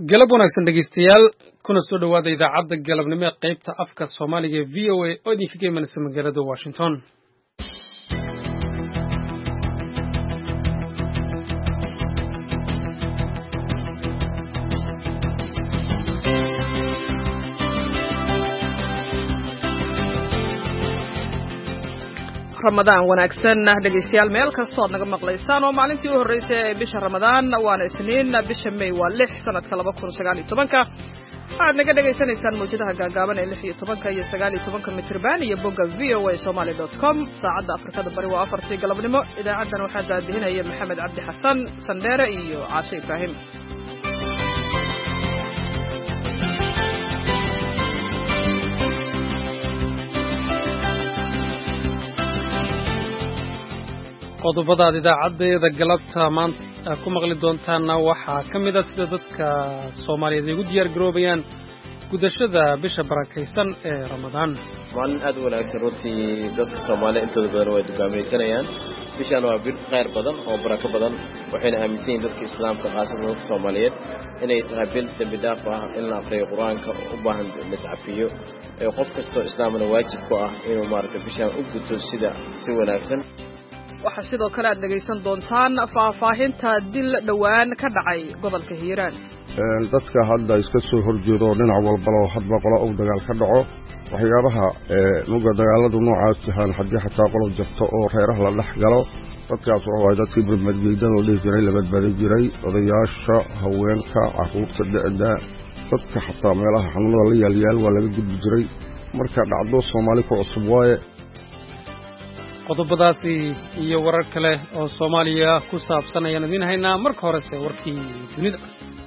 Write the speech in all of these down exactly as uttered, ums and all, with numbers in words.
galab wanaagsan dhegeystayaal kuna soo dhawaada idaacadda galabnimo ee qaybta afka Soomaaliga ee V O A oo idin kaga imanaysa magaalada Washington. Ramadaan wanaagsan dhageystayaal meel kasta oo naga maqlaysaan oo maalintii u horeysay ee bisha Ramadaan waana Isniin bisha May waa lix sanadka laba kun sagaal iyo toban waxaad naga dhageysanaysaan muujadaha gaagaaban ee lix iyo toban iyo sagaal iyo toban mitirban iyo bogga v o a somali dot com saacadda Afrikada bari waa afartii galabnimo idaacadan waxaa daadihinaya Maxamed Cabdi Xasan Sandere iyo Caashe Ibrahim. qodobada idaacadda galabta maanta ku maqli doontaana waxaa ka mid ah sida dadka Soomaaliyeed ugu diyaar garoobayaan gudashada bisha barakeysan ee Ramadaan. maalin aad u wanaagsan runtii dadka Soomaaliyeed intooda badan way dugaamaysanayaan bishan waa bir khayr badan oo barako badan waxayna aaminsan yihiin dadka Islaamka qaasatan dadka Soomaaliyeed inay tahay bil dambi dhaaf ah in la aqriyo Quraanka u baahan liscafiyo ee qof kastoo Islaamna waajib ku ah inuu maarka bishan u guto sida si wanaagsan. waxa sidoo kale aad dhageysan doontaan faahfaahinta dil dhawaan ka dhacay gobolka Hiiraan. ee dadka hadda iska soo horjeedo dhinac walba oo hadba qolo oo dagaal ka dhaco waxyaabaha ee nuga dagaaladu noocaas ah hadii xataa qolo jabto oo reeraha la dhax galo dadkaas oo ay dadkii burmadgeedan oo dheejiray la badbaadi jiray odayaasha haweenka carruurta da'da dadka xataa meelaha xanuunada la yaalyaal waa laga gudbi jiray marka dhacdo Soomaali ku cusub waaye. qodobadaasi iyo warar kale oo Soomaaliya ku saabsan ayaan idin haynaa marka hore se warkii dunida.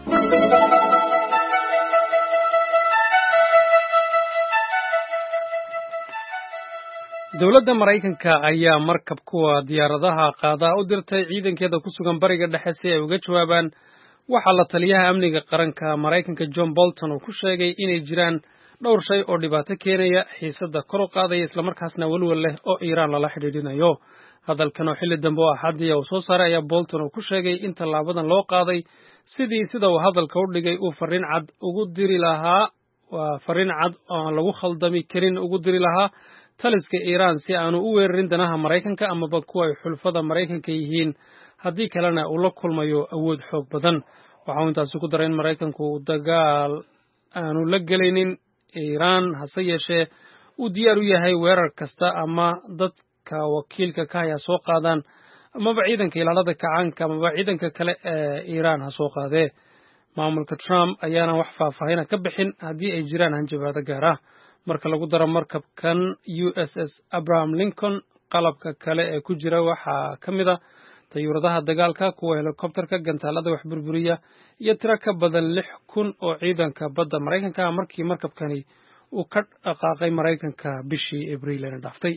dawladda Mareykanka ayaa markab kuwa diyaaradaha qaada u dirtay ciidankeeda ku sugan bariga dhexe si ay uga jawaabaan waxa la taliyaha amniga qaranka Mareykanka John Bolton uu ku sheegay inay jiraan dhowr shay oo dhibaato keenaya xiisadda kor u qaadaya isla markaasna walwal leh oo Iiraan lala xidhiidhinayo. hadalkan oo xilli dambe oo Axadii uu soo saaray ayaa Bolton uu ku sheegay in tallaabadan loo qaaday sidii sida uu hadalka u dhigay uu fariin cad ugu diri lahaa waa fariin cad oo lagu khaldami karin ugu diri lahaa taliska Iiraan si aanu u weerarin danaha Mareykanka amaba kuwa ay xulfada Mareykanka yihiin haddii kalena uu la kulmayo awood xoog badan. waxa uu intaas ku daray in Mareykanku dagaal aanu la gelaynin Iiraan hase yeeshee uu diyaar u yahay weerar kasta ama dadka wakiilka ka haya soo qaadaan amaba ciidanka ilaalada kacaanka amaba ciidanka kale ee Iiraan ha soo qaadee. maamulka Trump ayaana wax faahfaahin ka bixin haddii ay jiraan hanjabaado gaar ah marka lagu daro markabkan U S S Abraham Lincoln qalabka kale ee ku jira waxaa ka mid ah tayuuradaha dagaalka kuwa helikobtarka gantaalada wax burburiya iyo tiro ka badan lix kun oo ciidanka badda Mareykanka markii markabkani uu ka dhaqaaqay Mareykanka bishii Abriil ee dhaaftay.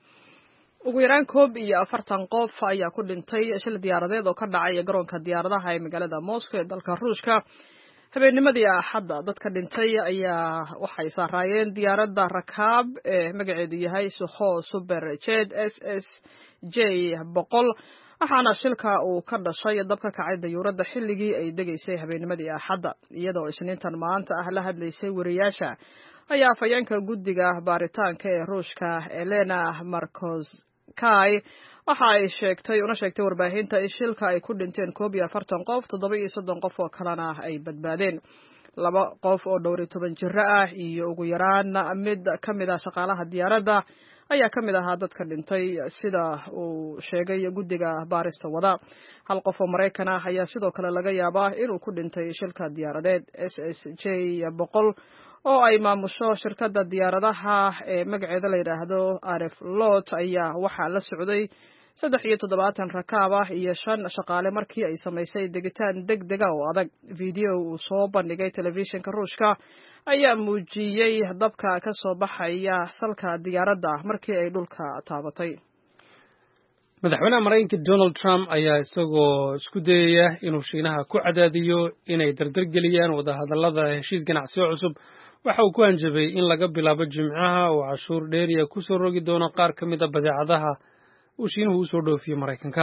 ugu yaraan koob iyo afartan qof ayaa ku dhintay shil diyaaradeed oo ka dhacay garoonka diyaaradaha ee magaalada Moscow ee dalka Ruushka habeennimadii Axadda. dadka dhintay ayaa waxay saarayeen diyaaradda rakaab ee magaceedu yahay Sukhoi Superjet S S J boqol waxaana shilka uu ka dhashay dabka kacay dayuuradda xilligii ay degaysay habeennimadii Axadda iyadoo Isniintan maanta ah la hadlaysay wariyaasha ayaa afayeenka guddiga baaritaanka ee Ruushka Elena Markovskaya waxa ay sheegtay una sheegtay warbaahinta in shilka ay ku dhinteen koob iyo afartan qof toddoba iyo soddon qof oo kalena ay badbaadeen. laba qof oo dhowr iyo toban jir ah iyo ugu yaraan mid ka mid ah shaqaalaha diyaaradda ayaa ka mid ahaa dadka dhintay sida uu sheegay guddiga baarista wada. hal qof oo Mareykan ah ayaa sidoo kale laga yaabaa inuu ku dhintay shilka diyaaradeed S S J boqol oo ay maamusho shirkadda diyaaradaha ee magaceeda la yiraahdo Aeroflot ayaa waxaa la socday saddex iyo toddobaatan rakaab ah iyo shan shaqaale markii ay samaysay degitaan degdeg ah oo adag. video uu soo bandhigay telefishinka Ruushka ayaa muujiyay dabka ka soo baxaya salka diyaaradda markii ay dhulka taabatay. madaxweynaha Mareykanka Donald Trump ayaa isagoo isku dayaya inuu Shiinaha ku cadaadiyo inay dardargeliyaan wadahadallada heshiis ganacsi oo cusub. waxa uu ku hanjabay in laga bilaabo Jimcaha oo cashuur dheeriya ku soo rogi doono qaar ka mid ah badeecadaha uu Shiinuhu u soo dhoofiyo Mareykanka.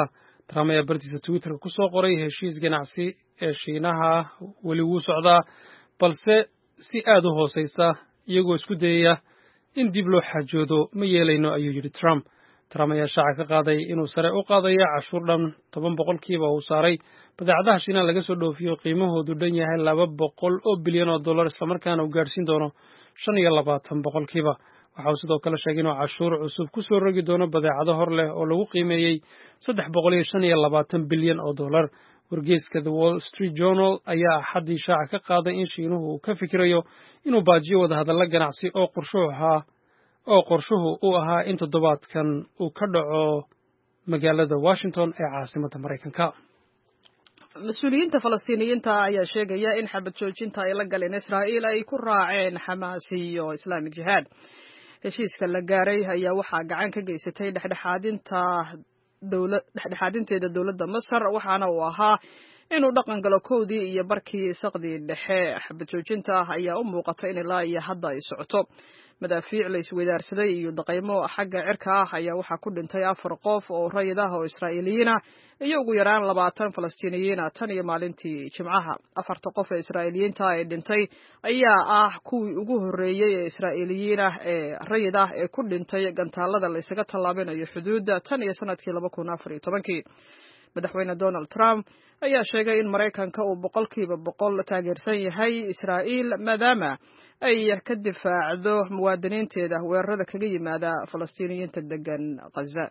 Trump ayaa bartiisa Twitter ku soo qoray heshiis ganacsi ee Shiinaha weli wuu socdaa balse si aad u hooseysa iyagoo isku dayaya in dib loo xajoodo ma yeelayno ayuu yidhi Trump. Trump ayaa shaaca ka qaaday inuu sare u qaadayo cashuur dhan toban boqolkiiba uu saaray badeecadaha Shiinaha laga soo dhoofiyo qiimahoodu dhan yahay laba boqol oo bilyan oo dollar islamarkaana uu gaadhsiin doono shan iyo labaatan boqolkiiba. Waxa uu sidoo kale sheegay inuu cashuur cusub ku soo rogi doono badeecado hor leh oo lagu qiimeeyey saddex boqol iyo shan iyo labaatan bilyan oo dollar. Wargeyska The Wall Street Journal ayaa axaddii shaaca ka qaaday in Shiinuhu uu ka fikirayo inuu baajiyo wadahadallo ganacsi oo qorshuhu ahaa oo qorshuhu uu ahaa in toddobaadkan uu ka dhaco magaalada Washington ee caasimadda Maraykanka. mas-uuliyiinta Falastiiniyiinta ayaa sheegaya in xabad joojinta ay la galeen Israa'iil ay ku raaceen Xamaas iyo Islamic Jihad. heshiiska la gaaray ayaa waxaa gacan ka geysatay dhexdhexaadinta dawlad dhexdhexaadinteeda dawladda Masar waxaana uu ahaa inuu dhaqan galo kowdii iyo barkii saqdii dhexe. xabad joojinta ayaa u muuqata in ilaa iyo hadda ay socoto. madaafiic la isweydaarsaday iyo daqaymo xagga cirka ah ayaa waxaa ku dhintay afar qof oo rayid ah oo Israa'iiliyiin ah iyo ugu yaraan labaatan Falastiiniyiin ah tan iyo maalintii Jimcaha. afarta qof ee Israa'iiliyiinta ee dhintay ayaa ah kuwii ugu horreeyay ee Israa'iiliyiin ah ee rayid ah ee ku dhintay gantaalada la isaga tallaabinayo xuduudda tan iyo sanadkii laba kun afar iyo tobankii. madaxweyne Donald Trump ayaa sheegay in Maraykanka uu boqolkiiba boqol taageersan yahay Israa'iil maadaama ay ka difaacdo muwaadiniinteeda weerarada kaga yimaada Falastiiniyiinta degan Gaza.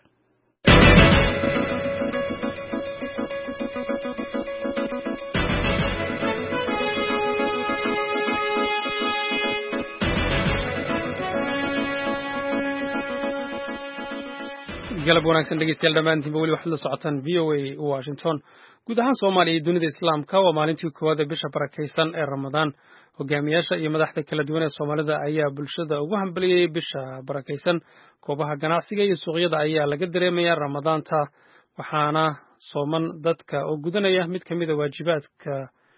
galab wanaagsan dhegeystayaal dhammaantiinba weli waxaad la socotaan V O A Washington. guud ahaan Soomaaliya iyo dunida Islaamka waa maalintii koowaad ee bisha barakaysan ee Ramadaan. hogaamiyaasha iyo madaxda kala duwan ee Soomaalida ayaa bulshada ugu hambaliyay bisha barakaysan. goobaha ganacsiga iyo suuqyada ayaa laga dareemayaa Ramadaanta waxaana sooman dadka oo gudanaya mid ka mid ah waajibaadka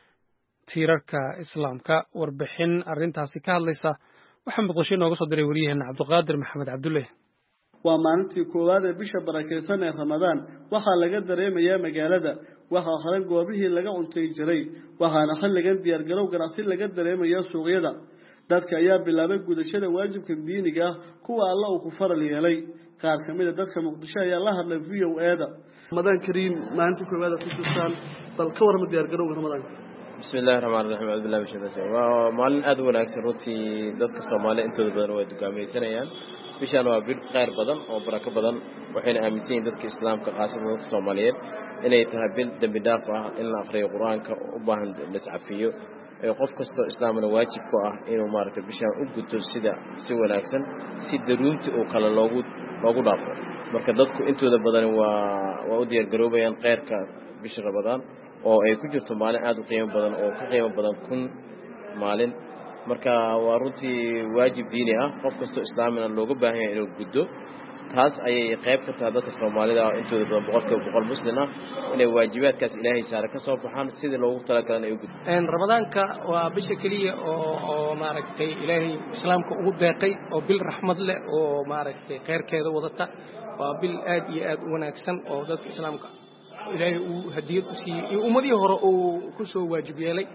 tiirarka Islaamka. warbixin arrintaasi ka hadlaysa waxaa muqdisho nooga soo diray wariyaheena Cabdiqaadir Maxamed Cabdulle. waa maalintii koowaad ee bisha barakaysan ee Ramadaan waxaa laga dareemayaa magaalada waxaa hore goobihii laga cuntay jiray waxaana xilligan diyaar garow ganacsi laga dareemayaa suuqyada. dadka ayaa bilaabay gudashada waajibka diiniga ah kuwa Allah uu ku faral yeelay. qaar kamid ah dadka Muqdisho ayaa la hadlay V O A da Ramadaan Kariim maalintii koowaad ee xusuusan bal ka warma diyaar garowga Ramadaan. bismillaahir rahmaanir rahiim abdullahi bashir waa maalin aad u wanaagsan runtii dadka Soomaaliyeed intooda badan way dugaamaysanayaan. bishaan waa bir qeyr badan oo barako badan waxayna aaminsan yihiin dadka Islaamka qaasatan dadka Soomaaliyeed inay tahay bil dambi dhaaf ah in la akhriyo Quraanka u baahan la iscafiyo ee qof kasto Islaamna waajib ku ah inuu maaragtay bishaan u guto sida si wanaagsan si daruunti oo kala loogu loogu dhaafo. marka dadku intooda badan waa waa u diyaar garoobayaan qeyrka bisha Ramadaan oo ay ku jirto maalin aad u qiimo badan oo ka qiimo badan kun maalin. marka waa runtii waajib diini ah qof kasto Islaamna looga baahan yahay inuu guddo. taas ayay qayb ka tahay dadka Soomaalida oo intooda badan boqolkiiba boqol muslim ah inay waajibaadkaas Ilaahay saara ka soo baxaan sidii loogu talagalay ay u guddo. een Ramadaanka waa bisha kaliya oo oo maaragtay Ilaahay Islaamka ugu deeqay oo bil raxmad leh oo maaragtay qeyrkeeda wadata. waa bil aad iyo aad u wanaagsan oo dadka Islaamka Ilaahay uu hadiyad u siiyay ummadii hore oo ku soo waajib yeelay.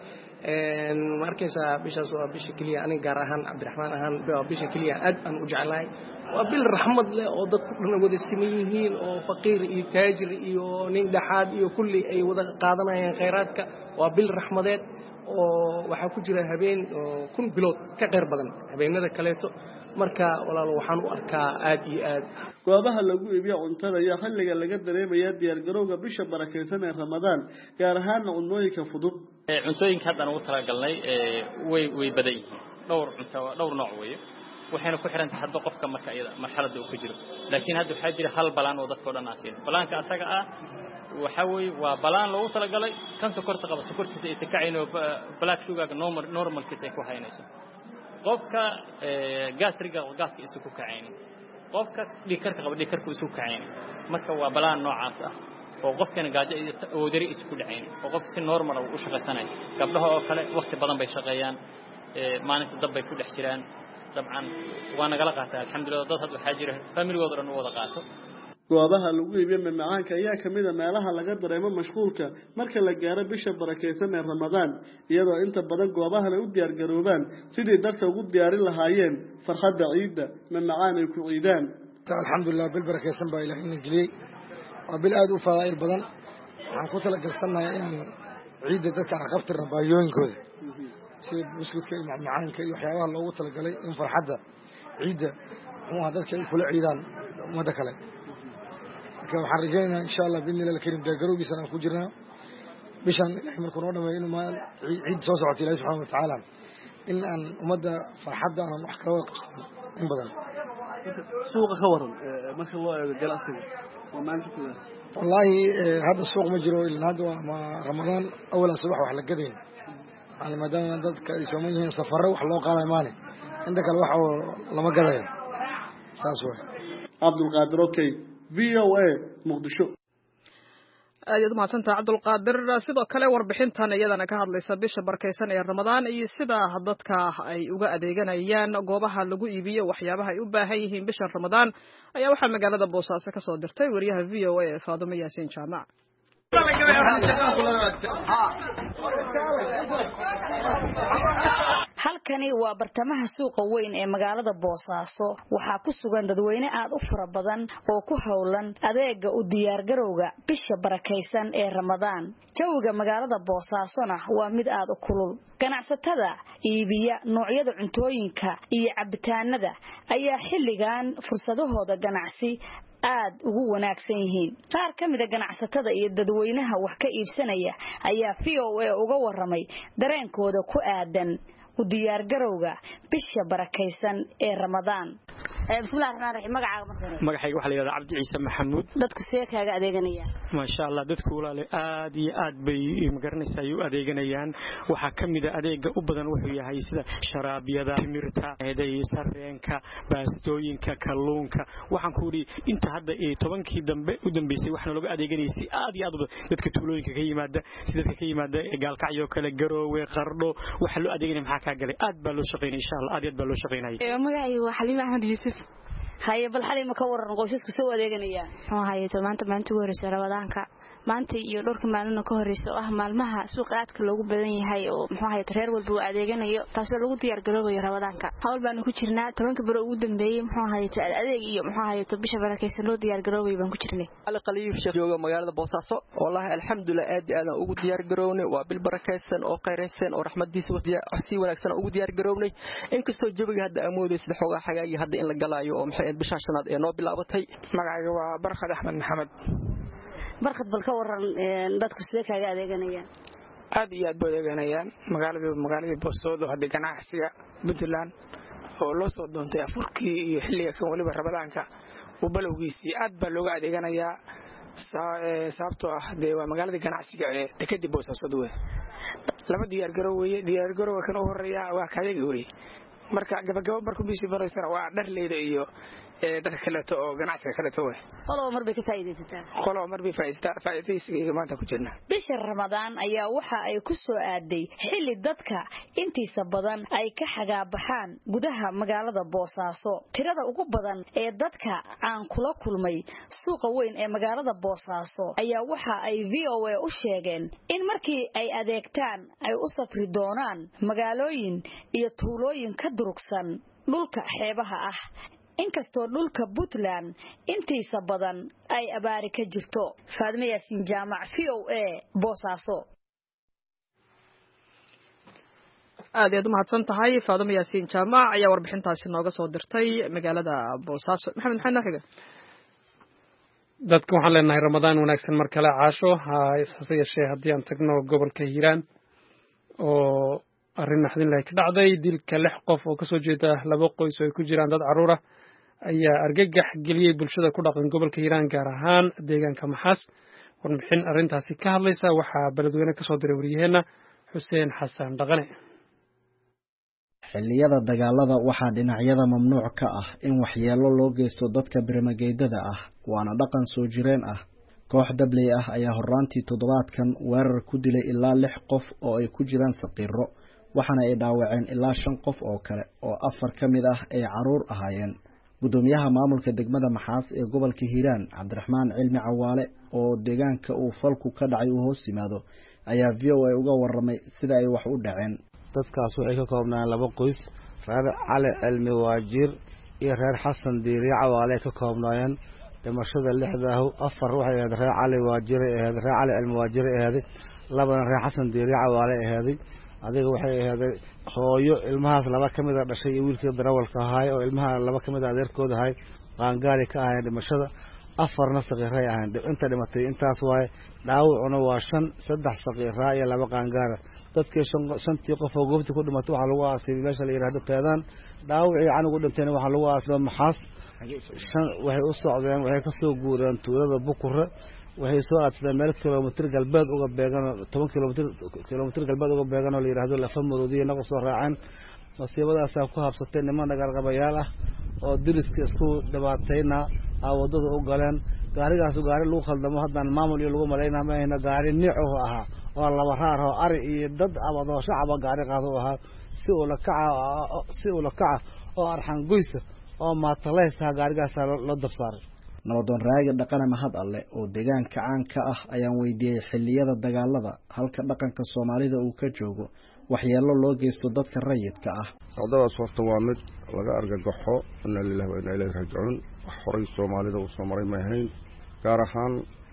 een markaysa bishaas waa bisha kaliya aniga gaar ahaan Cabdiraxmaan ahaan bisha kaliya aad aan u jeclahay. waa bil raxmad leh oo dadku dhan wada siman yihiin oo faqiir iyo taajir iyo nin dhaxaad iyo kulli ay wada qaadanayaan khayraadka. waa bil raxmadeed oo waxa ku jira habeen oo kun bilood ka qeyr badan habeenada kaleeto. marka walaalo waxaan u arkaa aad iyo aad goobaha lagu iibiyo cuntada ayaa xilliga laga dareemayaa diyaar garowga bisha barakaysan ee Ramadaan gaar ahaan cunnooyinka fudud. cuntooyinka hadda aan ugu talagalnay way way badan yihiin dhowr cunto dhowr nooc weeye waxayna ku xiran tahay hadba qofka marka iyada marxaladda uu ku jiro. laakiin hadda waxaa jira hal balaan oo dadka dhan aasiin balaanka asaga ah waxa weeye waa balaan loogu talagalay kan sokorta qaba sokortiisa ay sakacayno black sugar normal normal kiisa ay ku haynayso. qofka gastriga oo gaaska isu ku kacayni qofka dhikarka qaba dhikarku isu kacayni. marka waa balaan noocaas ah oo qofkana gaajo oo dari isku dhacayni oo qof si normal ah u shaqaysanay. gabdhaha oo kale waqti badan bay shaqeeyaan maalinta dab bay ku dhex jiraan dabcan waa nagala qaataa alxamdulillah dad had waxa jira familygooda dhan wada qaato. goobaha lagu iibiyo macmacaanka ayaa kamid ah meelaha laga dareemo mashquulka marka la gaaro bisha barakeysan ee Ramadaan iyadoo inta badan goobaha ay u diyaar garoobaan sidii dadka ugu diyaarin lahaayeen farxadda ciida macmacaan ay ku ciidaan alxamdulillah bil barakeysan baa Ilaahay na geliyay waa bil aad u faa'iido badan waxaan ku tala galsanahay in ciida dadka aqabtirna baayooyinkooda sida buskudka iyo macmacaanka iyo waxyaabaha loogu tala galay in farxadda ciida oo dadka ay kula ciidaan umada kale waxaan rajaynaynaa insha Allah bin ilaahay karim dagarowgiisa aan ku jirnaa bishan Ilaahay markuu noo dhameeyo inuu maan ciid soo socoto Ilaahay subhanahu wa ta'ala in aan umada farxadda aan wax kala qabsano in badan suuqa ka waran marka loo eego ganacsiga waa maanta kula wallahi hada suuq ma jiro ilaa hada ma Ramadaan awal subax wax la gaday aan maadaama dadka ay soo yihiin safar wax loo qaaday maani inta kale wax lama gadayo saas way Abdul Qadir okay V O A Muqdisho aad ma santa Abdul Qadir sidoo kale warbixintan iyadana ka hadlaysa bisha barkeysan ee Ramadaan iyo sida dadka ay uga adeeganayaan goobaha lagu iibiyo waxyaabaha ay u baahan yihiin bisha Ramadaan ayaa waxa magaalada Boosaaso ka soo dirtay wariyaha V O A Faadimo Yaasiin Jaamac halkani waa bartamaha suuqa weyn ee magaalada Boosaaso waxaa ku sugan dadweyne aad u fara badan oo ku howlan adeega u diyaar garowga bisha barakeysan ee Ramadaan jawiga magaalada Boosaasona waa mid aad u kulul ganacsatada iibiya noocyada cuntooyinka iyo cabitaanada ayaa xilligan fursadahooda ganacsi aad ugu wanaagsan yihiin qaar kamid ah ganacsatada iyo dadweynaha wax ka iibsanaya ayaa V O A uga waramay dareenkooda ku aadan u diyaar garowga bisha barakeysan ee Ramadaan bismillaahir rahmaanir rahiim magacaaga magacayga waxa la yiraahdaa Cabdi Ciise Maxamuud dadku see kaaga adeeganayaan ma sha Allah dadku walaal aad iyo aad bay magaranaysaa ay u adeeganayaan waxa kamid ah adeega u badan wuxuu yahay sida sharaabiyada timirta eeday sarreenka baastooyinka kalluunka waxaan ku ri inta hadda ee tobankii dambe u dambeysay waxna looga adeeganayay aad iyo aad dadka tuulooyinka ka yimaada sida dadka ka yimaada gaalkacyo kale garoowe qardho waxa loo adeeganay maxaa ka galay aad baa loo shaqeynay insha Allah aad iyo aad baa loo shaqeynay magacaygu waa Xaliima Axmed Yuusuf haye bal Xaliima ka waran qoysasku soo adeeganayaan waxaan hayay maanta maanta ugu horreysay Ramadaanka maanta iyo dhowrka maalin ka horreysay ah maalmaha suuqa aadka loogu badan yahay oo muxuu ahayd reer walba uu adeeganayo taas oo lagu diyaar garoobayo Ramadaanka hawl baan ku jirnaa tobanka baro ugu dambeeyay muxuu ahayd adeeg iyo muxuu ahayd bisha barakeysan loo diyaar garoobayo baan ku jirnay Ali Qaliif sheekh jooga magaalada Boosaaso wallahi alxamdulillah aad aad ugu diyaar garownay waa bil barakeysan oo qeyreysan oo raxmadiisa waqtiga si wanaagsan ugu diyaar garownay inkastoo jawiga hadda amoodaysa sida xogaa xagaagi hadda in la galaayo oo maxay bisha shanaad ee noo bilaabatay magacayga waa Barkad Axmed Maxamed barkad bal ka waran dadku sidee kaaga adeeganayaan aad iyo aad bay adeeganayaan magaalada magaalada Boosaaso hadda ganacsiga Puntland oo loo soo doontay afurkii iyo xilliga kan waliba Ramadaanka oo balowgiisii aad baa looga adeeganayaa sababtoo ah de waa magaalada ganacsiga ee dekada Boosaaso weey laba diyaar garoowe diyaar garoowe kan u horeeya waa kadeega weey marka gabagabo markuu bishii baraysana waa dharleyda iyo ee dadka kale oo ganacsiga kale too qolo mar bay ka faa'iideysataa qolo mar bay faa'iideysataa faa'iideysiga maanta ku jirna bisha Ramadaan ayaa waxa ay ku soo aaday xilli dadka intiisa badan ay ka xagaabaxaan gudaha magaalada Boosaaso tirada ugu badan ee dadka aan kula kulmay suuqa weyn ee magaalada Boosaaso ayaa waxa ay V O A u sheegeen in markii ay adeegtaan ay u safri doonaan magaalooyin iyo tuulooyin ka durugsan dhulka xeebaha ah inkastoo dhulka Puntland intiisa badan ay abaari ka jirto Faadimo Yaasiin Jaamac V O A Boosaaso aad iyo aad u mahadsan tahay Faadimo Yaasiin Jaamac ayaa warbixintaasi nooga soo dirtay magaalada Boosaaso maxamed maxay noo xiga dadku waxaan leenahay Ramadaan wanaagsan mar kale caasho ha isxasa yeeshee haddii aan tagno gobolka Hiiraan oo arrin naxdin leh ka dhacday dilka lix qof oo ka soo jeeda laba qoys oo ay ku jiraan dad caruur ah ayaa argagax geliyay bulshada ku dhaqan gobolka Hiiraan gaar ahaan deegaanka Maxaas warbixin arrintaasi ka hadlaysa waxaa beledweyne ka soo diray wariyaheena Xuseen Xasan Dhaqane xilliyada dagaalada waxaa dhinacyada mamnuuc ka ah in waxyeello loo geysto dadka birmageydada ah waana dhaqan soo jireen ah koox dabley ah ayaa horraantii toddobaadkan weerar ku dilay ilaa lix qof oo ay ku jiraan saqiiro waxaana ay dhaawaceen ilaa shan qof oo kale oo afar ka mid ah ay caruur ahaayeen gudoomiyaha maamulka degmada Maxaas ee gobolka Hiiraan Cabdiraxmaan Cilmi Cawaale oo deegaanka uu falku ka dhacay uu hoos yimaado ayaa V O A uga warramay sida ay wax u dhaceen. dadkaas waxay ka koobnaan laba qoys reer Cali Cilmi Waajir iyo reer Xasan Diiri Cawaale ka koobnaayeen dhimashada lixdaah afar waxay ahayd reer Cali Waajir ee reer Cali Cilmi Waajir ee labana reer Xasan Diiri Cawaale ee adiga waxay ahayd hooyo ilmahaas laba kamid ah dhashay iyo wiilkii darawalka ahaa oo ilmaha laba kamid ah adeerkooda ahaa qaangaari ka ahayd dhimashada afarna saqiiray ahayd inta dhimatay intaas waay dhaawacuna waa shan saddex saqiiraa iyo laba qaangaar dadkii shantii qof oo goobta ku dhimatay waxa lagu aasay meesha la yiraahdo teedaan dhaawacii anigu dhintayna waxa lagu aasay Maxaas shan waxay u socdeen waxay ka soo guureen tuulada Bukure waxay soo aadsadeen meel kilomitir galbeed uga beegan toban kilomitir kilomitir galbeed uga beegan oo la yiraahdo Lafa Maroodiye naga soo raaceen masiibadaas ku habsatay niman dhagarqabayaal ah oo diriska isku dhibaatayna wadada u galeen gaarigaas gaari lagu khaldamo haddaan maamul iyo lagu maleynaa ma ayna gaari niico ahaa oo laba raar oo ari iyo dad abado shacab gaari qaado ahaa si uu la kaca si uu la kaca oo arxan goysa oo maataleysa gaarigaas la dabsaaray. nabadoon raaga dhaqana mahad alle oo deegaanka caan ka ah ayaan weydiiyay xilliyada dagaalada halka dhaqanka Soomaalida uu ka joogo waxyeelo loo geysto dadka rayidka ah. Socdaas horta waa mid laga argagaxo inna lillahi wa inna ilayhi raaji'uun xoray Soomaalida uu soo maray ma ahayn gaar ahaan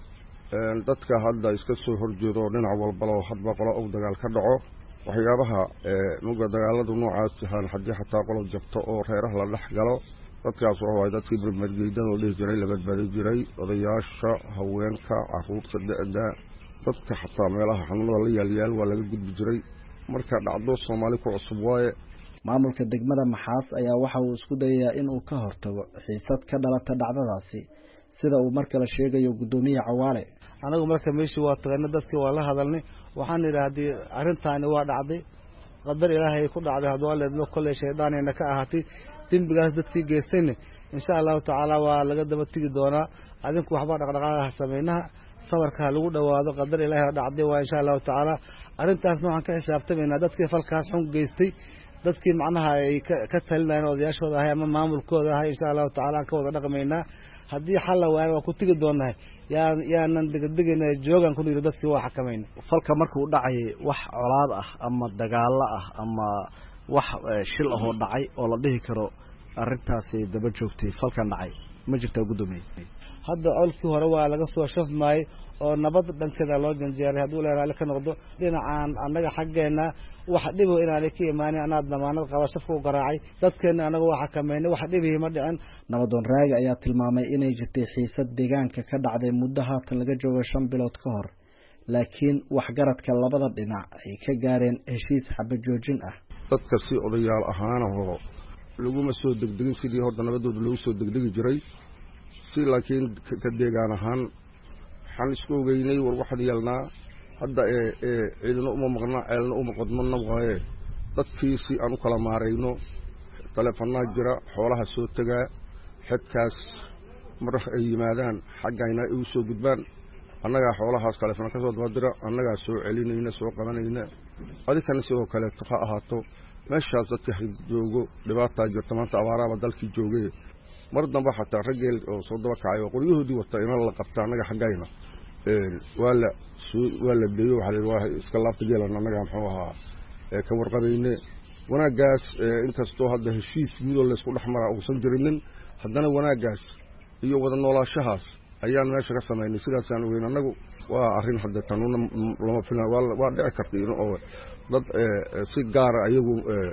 dadka hadda iska soo horjeedo dhinac walba oo hadba qolo oo dagaal ka dhaco waxyaabaha nuga dagaaladu noocaas ahaan hadii xataa qolo jabto oo reeraha la dhex galo dadkaas oo ay dadkii barmadgeydada oo dhig jiray la badbaadi jiray odayaasha haweenka carruurta da'da dadka xataa meelaha xanuunada la yaal waa laga gudbi jiray marka dhacdo Soomaali ku cusub waaye. maamulka degmada Maxaas ayaa waxa uu isku dayaa in uu ka hortago xiisad ka dhalata dhacdadaasi sida uu markale sheegayo gudoomiyaha Cawaale. anagu marka meeshii waa tagana dadkii waa la hadalnay waxaan ilaahay arintaani waa dhacday qadar Ilaahay ku dhacday hadoo leedno kulay sheedaanina ka ahaatay dinbigaas dadkii geystayna insha Allah taala waa laga daba tigi doonaa adinku waxba dhaqdhaqaaq sameeyna sawarka lagu dhawaado qadar Ilaahay dhacday waa insha Allah taala arintaas waxaan ka xisaabtamaynaa dadkii falkaas xun geystay dadkii macnaha ay ka talinayeen odayaashooda ahay ama maamulkooda ahay insha Allah taala ka wada dhaqmaynaa haddii xal la waayo ku tigi doonaa yaa yaanan degdegina joogan ku dhigay dadkii waa xakameyn falka markuu dhacay wax colaad ah ama dagaal ah ama wax shil ah oo dhacay oo la dhihi karo arintaasi daba joogtay falkan dhacay ma jirtaa gudoomiye hadda olkii hore waa laga soo shafmay oo nabad dhankeeda loo janjeeray haduu leeyahay ka noqdo dhinacaan anaga xageena wax dhibo inaan ka iimaanay anaad damaanad qaba shafku garaacay dadkeena anaga waa xakameynay wax dhibi ma dhicin. nabadoon raaga ayaa tilmaamay inay jirtay xiisad deegaanka ka dhacday muddo haatan laga joogo shan bilood ka hor laakiin wax garadka labada dhinac ay ka gaareen heshiis xabad joojin ah. dadka si odayaal ahaan oo lagu ma soo degdegin sidii hor nabadooda lagu soo degdegi jiray si laakiin ka deegaan ahaan xal isku ogeynay war wax yeelnaa hadda ee ciidano uma maqnaa ceelna uma qodmana waaye dadkii si aan u kala maareyno telefoonada jira xoolaha soo tagaa xidkaas mar ay yimaadaan xaqayna ay soo gudbaan annaga xoolahaas telefoon ka soo dira annaga soo celinayna soo qabanayna adinkana sidoo kale taqa ahaato meeshaas dadka joogo dhibaato jirta maanta abaaraba dalkii joogay mar damba xataa rageel oo soo daba kacay oo qoryahoodii wata in la qabta anaga xaqayna ee wala wala deeyo waxa waa iska laabta geelan anaga maxuu ahaa ee ka warqabayne wanaagaas inkastoo hadda heshiis guud oo la isku dhaxmara oo san jirinin haddana wanaagaas iyo wada noolaashahaas ayaan meesha ka sameynay sidaas aan weyn anagu waa arin hadda tanuuna lama filan waa dhici kartay oo dad si gaar ah ayagu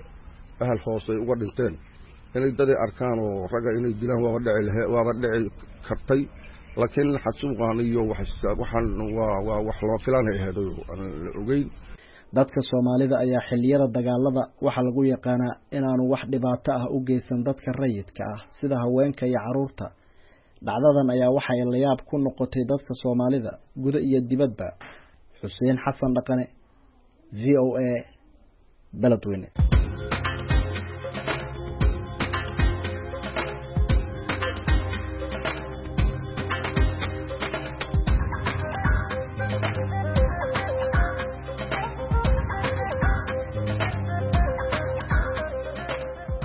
ahal hoose uga dhinteen inay dad arkaan oo raga inay dilaan waa dhici waa dhici kartay laakiin xasuuqan iyo waxaan waa wax loo filan yahay ogeyn. dadka Soomaalida ayaa xilliyada dagaalada waxa lagu yaqaanaa inaanu wax dhibaato ah u geysan dadka rayidka ah sida haweenka iyo carruurta. dhacdadan ayaa waxay la yaab ku noqotay dadka Soomaalida guud iyo dibadba. Xuseen Xasan Dhaqane V O A Beledweyne.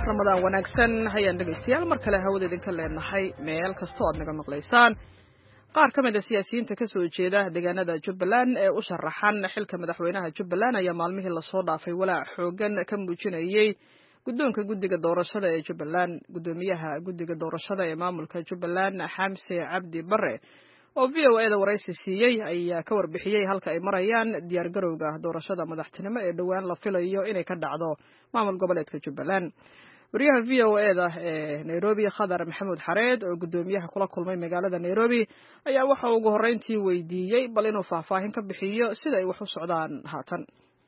ramadaan wanaagsan hayaan dhegaystayaal mar kale hawada idinka leenahay meel kastoo aad naga maqlaysaan qaar ka mid a siyaasiyiinta ka soo jeeda deegaanada Jubbaland ee u sharaxan xilka madaxweynaha Jubbaland ayaa maalmihii la soo dhaafay walaac xoogan ka muujinayay guddoonka guddiga doorashada ee Jubbaland guddoomiyaha guddiga doorashada ee maamulka Jubbaland Xamse Cabdi Barre oo V O A da waraysi siiyay ayaa ka warbixiyay halka ay marayaan diyaar garowga doorashada madaxtinimo ee dhawaan la filayo inay ka dhacdo maamul goboleedka Jubbaland wariyaha V O A da ee Nairobi Khadar Maxamuud Xareed oo guddoomiyaha kula kulmay magaalada Nairobi ayaa waxa uu ugu horreyntii weydiiyay bal inuu faahfaahin ka bixiyo sida ay wax u socdaan haatan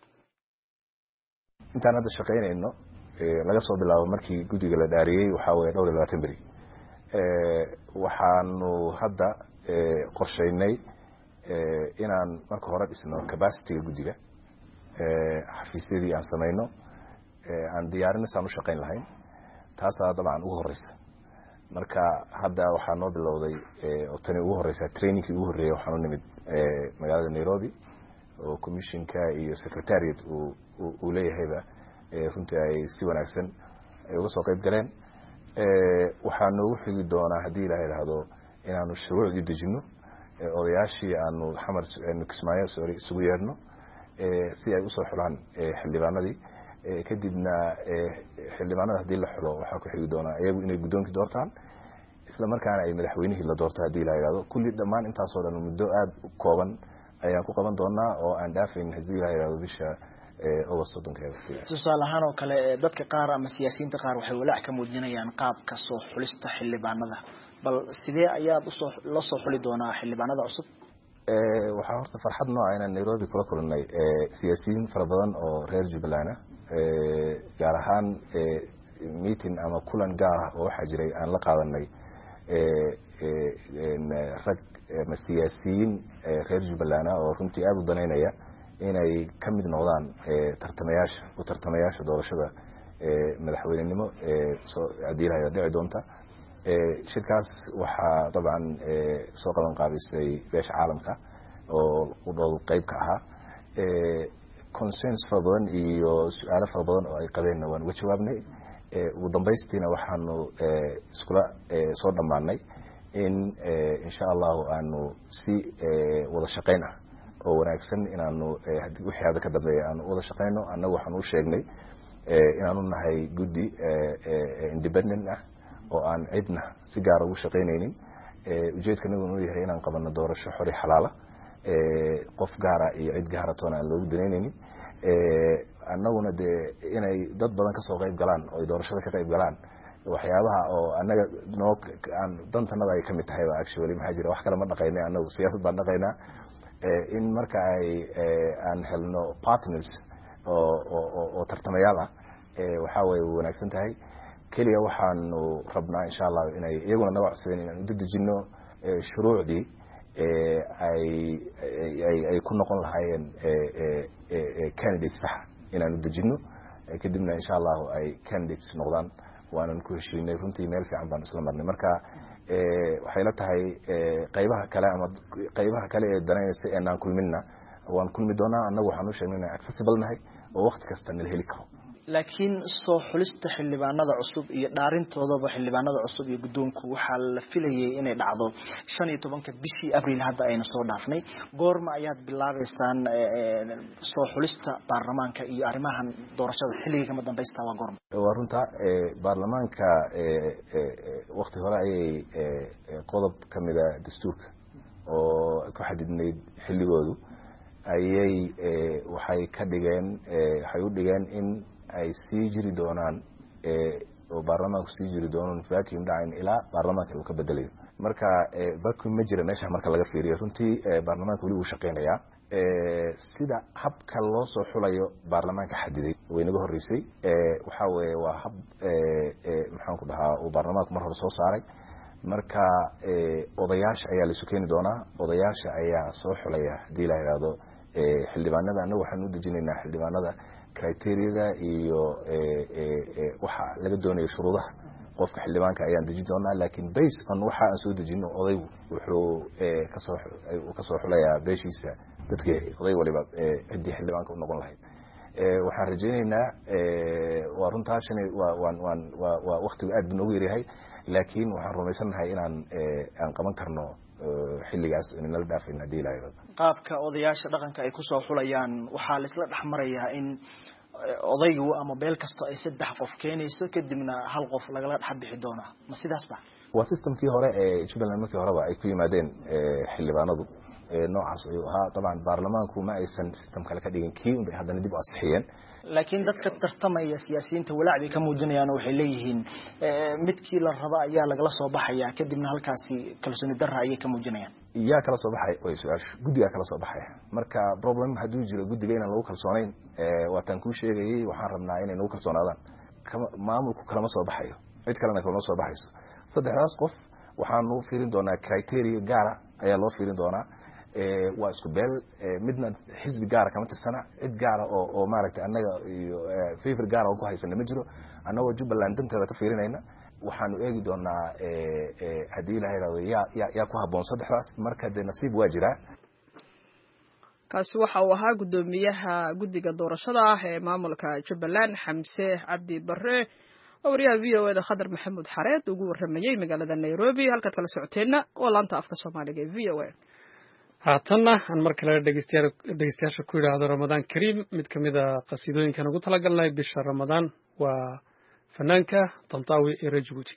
intaan hadda shaqeynayno laga soo bilaabo markii guddiga la dhaariyay waxa weeye dhowr iyo labaatan beri ee waxaanu hadda qorsheynay inaan marka hore dhisno capacity-ga guddiga xafiisyadii aan samayno aan diyaarin saan u shaqeyn lahayn taasaa dabcan ugu horeysa marka hadda waxaa noo bilowday oo tani ugu horeysa trainingkii ugu horreeyay waxaan u nimid magaalada Nairobi oo commissionka iyo secretariat uu leeyahayba runtii ay si wanaagsan ay uga soo qayb galeen waxaa noogu xigi doonaa haddii ilaahay yidhaahdo inaanu shuruucdii dejino odayaashii aanu xamar kismaayo sorry isugu yeedhno si ay usoo xulaan xildhibaanadii kadibna xildhibaanada haddii la xulo waxaa ku xigi doonaa iyagu inay guddoonkii doortaan isla markaana ay madaxweynihii la doorto haddii la yidhahdo kulli dhammaan intaasoo dhan muddo aada u kooban ayaan ku qaban doonaa oo aan dhaafayn haddii la yidhahdo bisha August soddonkeeda tusaale ahaan oo kale dadka qaar ama siyaasiyiinta qaar waxay walaac ka muujinayaan qaabka soo xulista xildhibaanada bal sidee ayaad usoo la soo xuli doonaa xildhibaanada cusub waxaa horta farxad noo ah inaan Nairobi kula kulannay siyaasiyiin fara badan oo reer Jubbaland gaar ahaan meeting ama kulan gaar ah oo waxaa jiray aan la qaadanay rag ama siyaasiyiin reer Jubbaland oo runtii aada u danaynaya inay ka mid noqdaan tartamayaasha u tartamayaasha doorashada madaxweynenimo haddii la yidhahdo dhici doonta shirkaas waxaa dabcan soo qaban qaabisay beesha caalamka oo u dhow qayb ka ahaa consensus fara badan iyo su-aalo fara badan oo ay qabeenna waan uga jawaabnay ugu dambaystiina waxaanu iskula soo dhammaanay in insha allahu aanu si wada shaqayn ah oo wanaagsan inaanu wixii hadda ka dambeeya aanu wada shaqayno annagu waxaan u sheegnay inaanu nahay guddi independent ah oo aan cidna si gaar ugu shaqaynaynin ujeedkanagu inuu yahay inaan qabanno doorasho xori xalaala qof gaara iyo cid gaara toona aan loogu danaynaynin annaguna dee inay dad badan kasoo qayb galaan oo ay doorashada ka qayb galaan waxyaabaha oo annaga noo aan dantanada ay kamid tahayba actually maxaa jira wax kale ma dhaqaynay annagu siyaasad baan dhaqaynaa in marka ay aan helno partners oo oo tartamayaal ah waxaa way wanaagsan tahay kaliya waxaanu rabnaa insha Allah inay iyaguna naga codsadeen inaan u dedejino shuruucdii ay ay ay ku noqon lahaayeen candidates sax inaan u dejino kadibna insha Allah ay candidates noqdaan waanan ku heshiinay runtii meel fiican baan isla marnay marka waxay la tahay qaybaha kale ama qaybaha kale ee danaynaysa ee aan kulminna waan kulmi doonaa annagu waxaan u sheegnay inaan accessible nahay oo waqti kasta nala heli karo laakiin soo xulista xildhibaanada cusub iyo dhaarintoodaba xildhibaanada cusub iyo guddoonku waxaa la filayay inay dhacdo shan iyo tobanka bishii abriil hadda aynu soo dhaafnay goorma ayaad bilaabeysaan soo xulista baarlamaanka iyo arrimahan doorashada xilliga kama dambaysta waa goorma waa runta baarlamaanka waqti hore ayay qodob ka mida dastuurka oo ku xadidnayd xilligoodu ayay waxay ka dhigeen waxay u dhigeen in ay sii jiri doonaan oo baarlamaanku sii jiri doonaan vacuum dhacayn ilaa baarlamaanka uu ka bedelayo marka vacuum ma jira meesha marka laga fiiriyo runtii baarlamaanka weli uu shaqeynayaa sida habka loo soo xulayo baarlamaanka xadiday way naga horeysay waxa weeye waa hab maxaan ku dhahaa uu baarlamaanku mar hore soo saaray marka odayaasha ayaa la isu keeni doonaa odayaasha ayaa soo xulaya haddii la yidhaahdo xildhibaanada annagu waxaan u dejinaynaa xildhibaanada criteria-da iyo waxa laga doonayo shuruudaha qofka xildhibaanka ayaan dejin doonaa laakiin based on waxa aan soo dejino odaygu wuxuu kasoo kasoo xulayaa beeshiisa dadkii oday waliba ciddii xildhibaanka u noqon lahayd waxaan rajaynaynaa waa runtaa shan waa waan waan waa waa waqtigu aad buu noogu yaryahay laakiin waxaan rumaysanahay inaan aan qaban karno xilligaas in la dhaafin hadii la yiraahdo qaabka odayaasha dhaqanka ay ku soo xulayaan waxaa la isla dhaxmarayaa in odaygu ama beel kasto ay saddex qof keenayso kadibna hal qof lagala dhex bixi doona ma sidaas ba waa systemkii hore ee Jubbaland markii horeba ay ku yimaadeen xildhibaanadu noocaas ayuu ahaa طبعا baarlamaanku ma aysan system kale ka dhigin kii inay hadana dib u asixiyeen laakiin dadka tartamaya siyaasiyiinta walaac bay ka muujinayaan waxay leeyihiin midkii la raba ayaa lagala soo baxaya kadibna halkaasi kalsooni darra ayay ka muujinayaan yaa kala soo baxay way su'aashu gudiga kala soo baxay marka problem haduu jiro gudiga inaan lagu kalsoonayn waa tan ku sheegayay waxaan rabnaa inay lagu kalsoonaadaan maamulku kala ma soo baxayo cid kalena kala soo baxayso saddexdaas qof waxaan u fiirin doonaa criteria gaar ah ayaa loo fiirin doonaa waa isku beel midna xisbi gaar ah kama tirsana cid gaar ah oo oo maaragtay annaga iyo favor gaar ah oo ku haysan ma jiro annagoo Jubbaland danteeda ka fiirinayna waxaanu eegi doonaa hadii la yiraahdo yaa yaa ku haboon saddexdaas marka de nasiib waa jira kaasi waxa uu ahaa gudoomiyaha guddiga doorashada ah ee maamulka Jubbaland Xamse Cabdi Barre wariyaha V O A da Khadar Maxamuud Xareed ugu waramayay magaalada Nairobi halka kala socoteena oo laanta afka Soomaaliga ee V O A haatanna aan mar kale dhegeystayaal dhegeystayaasha ku yiraahdo Ramadaan Kariim mid kamid ah qasiidooyinkan ugu talagalnay bisha Ramadaan waa fanaanka Tantawi ee Djibouti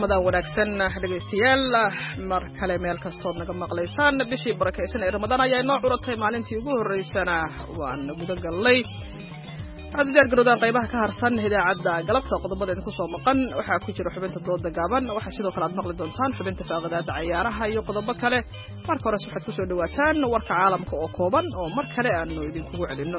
ramadaan wanaagsan dhageystayaal mar kale meel kastood naga maqlaysaan bishii barakeysan ee ramadaan ayaa inoo curatay maalintii ugu horeysana waan guda galnay hadda diyaar garowdaan qaybaha ka harsan idaacadda galabta qodobada idinku soo maqan waxaa ku jira xubinta dooda gaaban waxaa sidoo kale aad maqli doontaan xubinta faaqadaada cayaaraha iyo qodobo kale marka hores waxaad kusoo dhawaataan warka caalamka oo kooban oo mar kale aanu idinkugu celinno.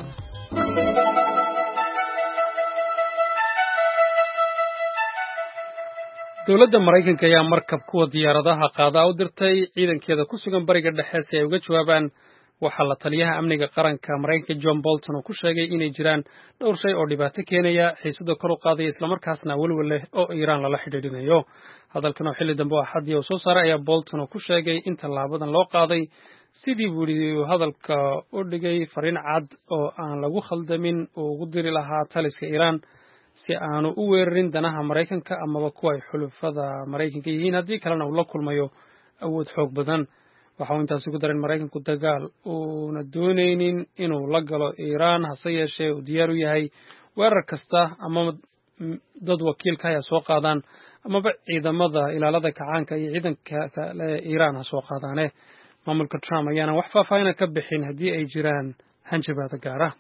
dowladda Mareykanka ayaa markab kuwa diyaaradaha qaada u dirtay ciidankeeda ku sugan bariga dhexe si ay uga jawaabaan waxa la taliyaha amniga qaranka Mareykanka John Bolton oo ku sheegay inay jiraan dhowr shay oo dhibaato keenaya xiisada kor u qaadaya isla markaasna walwal leh oo Iran lala xidhiidhinayo. hadalkan oo xilli dambe Axadii oo soo saaray ayaa Bolton oo ku sheegay in tallaabadan loo qaaday sidii buu hadalka u dhigay fariin cad oo aan lagu khaldamin oo ugu diri lahaa taliska Iran si aanu u weerarin danaha Mareykanka amaba kuwa ay xulufada Mareykanka yihiin haddii kalena uu la kulmayo awood xoog badan. waxa uu intaasi ku daray Mareykanku dagaal uuna doonaynin inuu la galo Iran hase yeeshee uu diyaar u yahay weerar kasta ama dad wakiilka ay soo qaadaan amaba ciidamada ilaalada kacaanka iyo ciidanka kale Iran ha soo qaadaane. maamulka Trump ayaana wax faahfaahin ka bixin haddii ay jiraan hanjabaad gaar ah.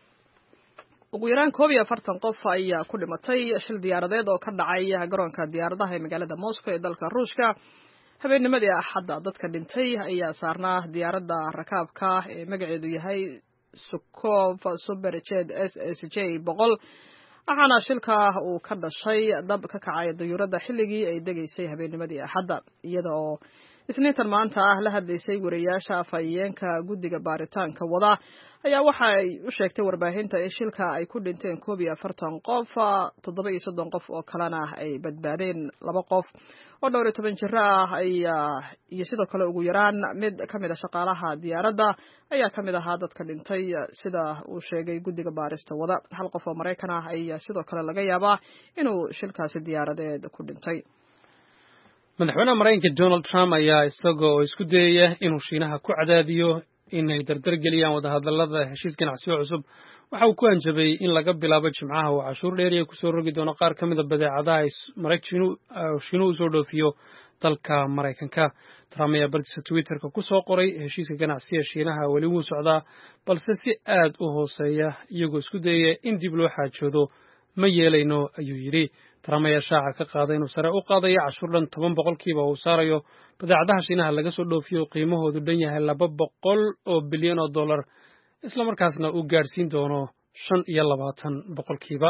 ugu yaraan koob iyo afartan qof ayaa ku dhimatay shil diyaaradeed oo ka dhacay garoonka diyaaradaha ee magaalada Moscow ee dalka Ruushka habeennimadii Axadda. dadka dhintay ayaa saarnaa diyaaradda rakaabka ee magaceedu yahay Sukhov Superjet S S J boqol waxaana shilka uu ka dhashay dab ka kacay diyaaradda xilligii ay degaysay habeennimadii Axadda iyada oo isniintan maanta ah la hadlaysay wariyaasha afhayeenka guddiga baaritaanka wada ayaa waxa ay u sheegtay warbaahinta in shilka ay ku dhinteen koob iyo afartan qof toddoba iyo soddon qof oo kalena ay badbaadeen. laba qof oo dhowr iyo toban jir ah ayaa iyo sidoo kale ugu yaraan mid ka mid ah shaqaalaha diyaaradda ayaa ka mid ahaa dadka dhintay sida uu sheegay guddiga baarista wada. hal qof oo Mareykan ah ayaa sidoo kale laga yaabaa inuu shilkaasi diyaaradeed ku dhintay. madaxweynaha Mareykanka Donald Trump ayaa isagoo isku dayaya inuu Shiinaha ku cadaadiyo inay dardar geliyaan wadahadallada heshiis ganacsiyo cusub waxa uu ku hanjabay in laga bilaabo Jimcaha uu cashuur dheeriya ku soo rogi doono qaar ka mid ah badeecadaha ay Shiinuhu u soo dhoofiyo dalka Mareykanka. Trump ayaa bartiisa Twitterka ku soo qoray heshiiska ganacsiga Shiinaha weli wuu socdaa balse si aad u hooseeya iyagoo isku dayaya in dib loo xaajoodo ma yeelayno ayuu yidhi. Trump ayaa shaaca ka qaaday inuu sare u qaadayo cashuur dhan toban boqolkiiba uu saarayo badeecadaha Shiinaha laga soo dhoofiyo qiimahoodu dhan yahay laba boqol oo bilyan oo dollar isla markaasna uu gaarsiin doono shan iyo labaatan boqolkiiba.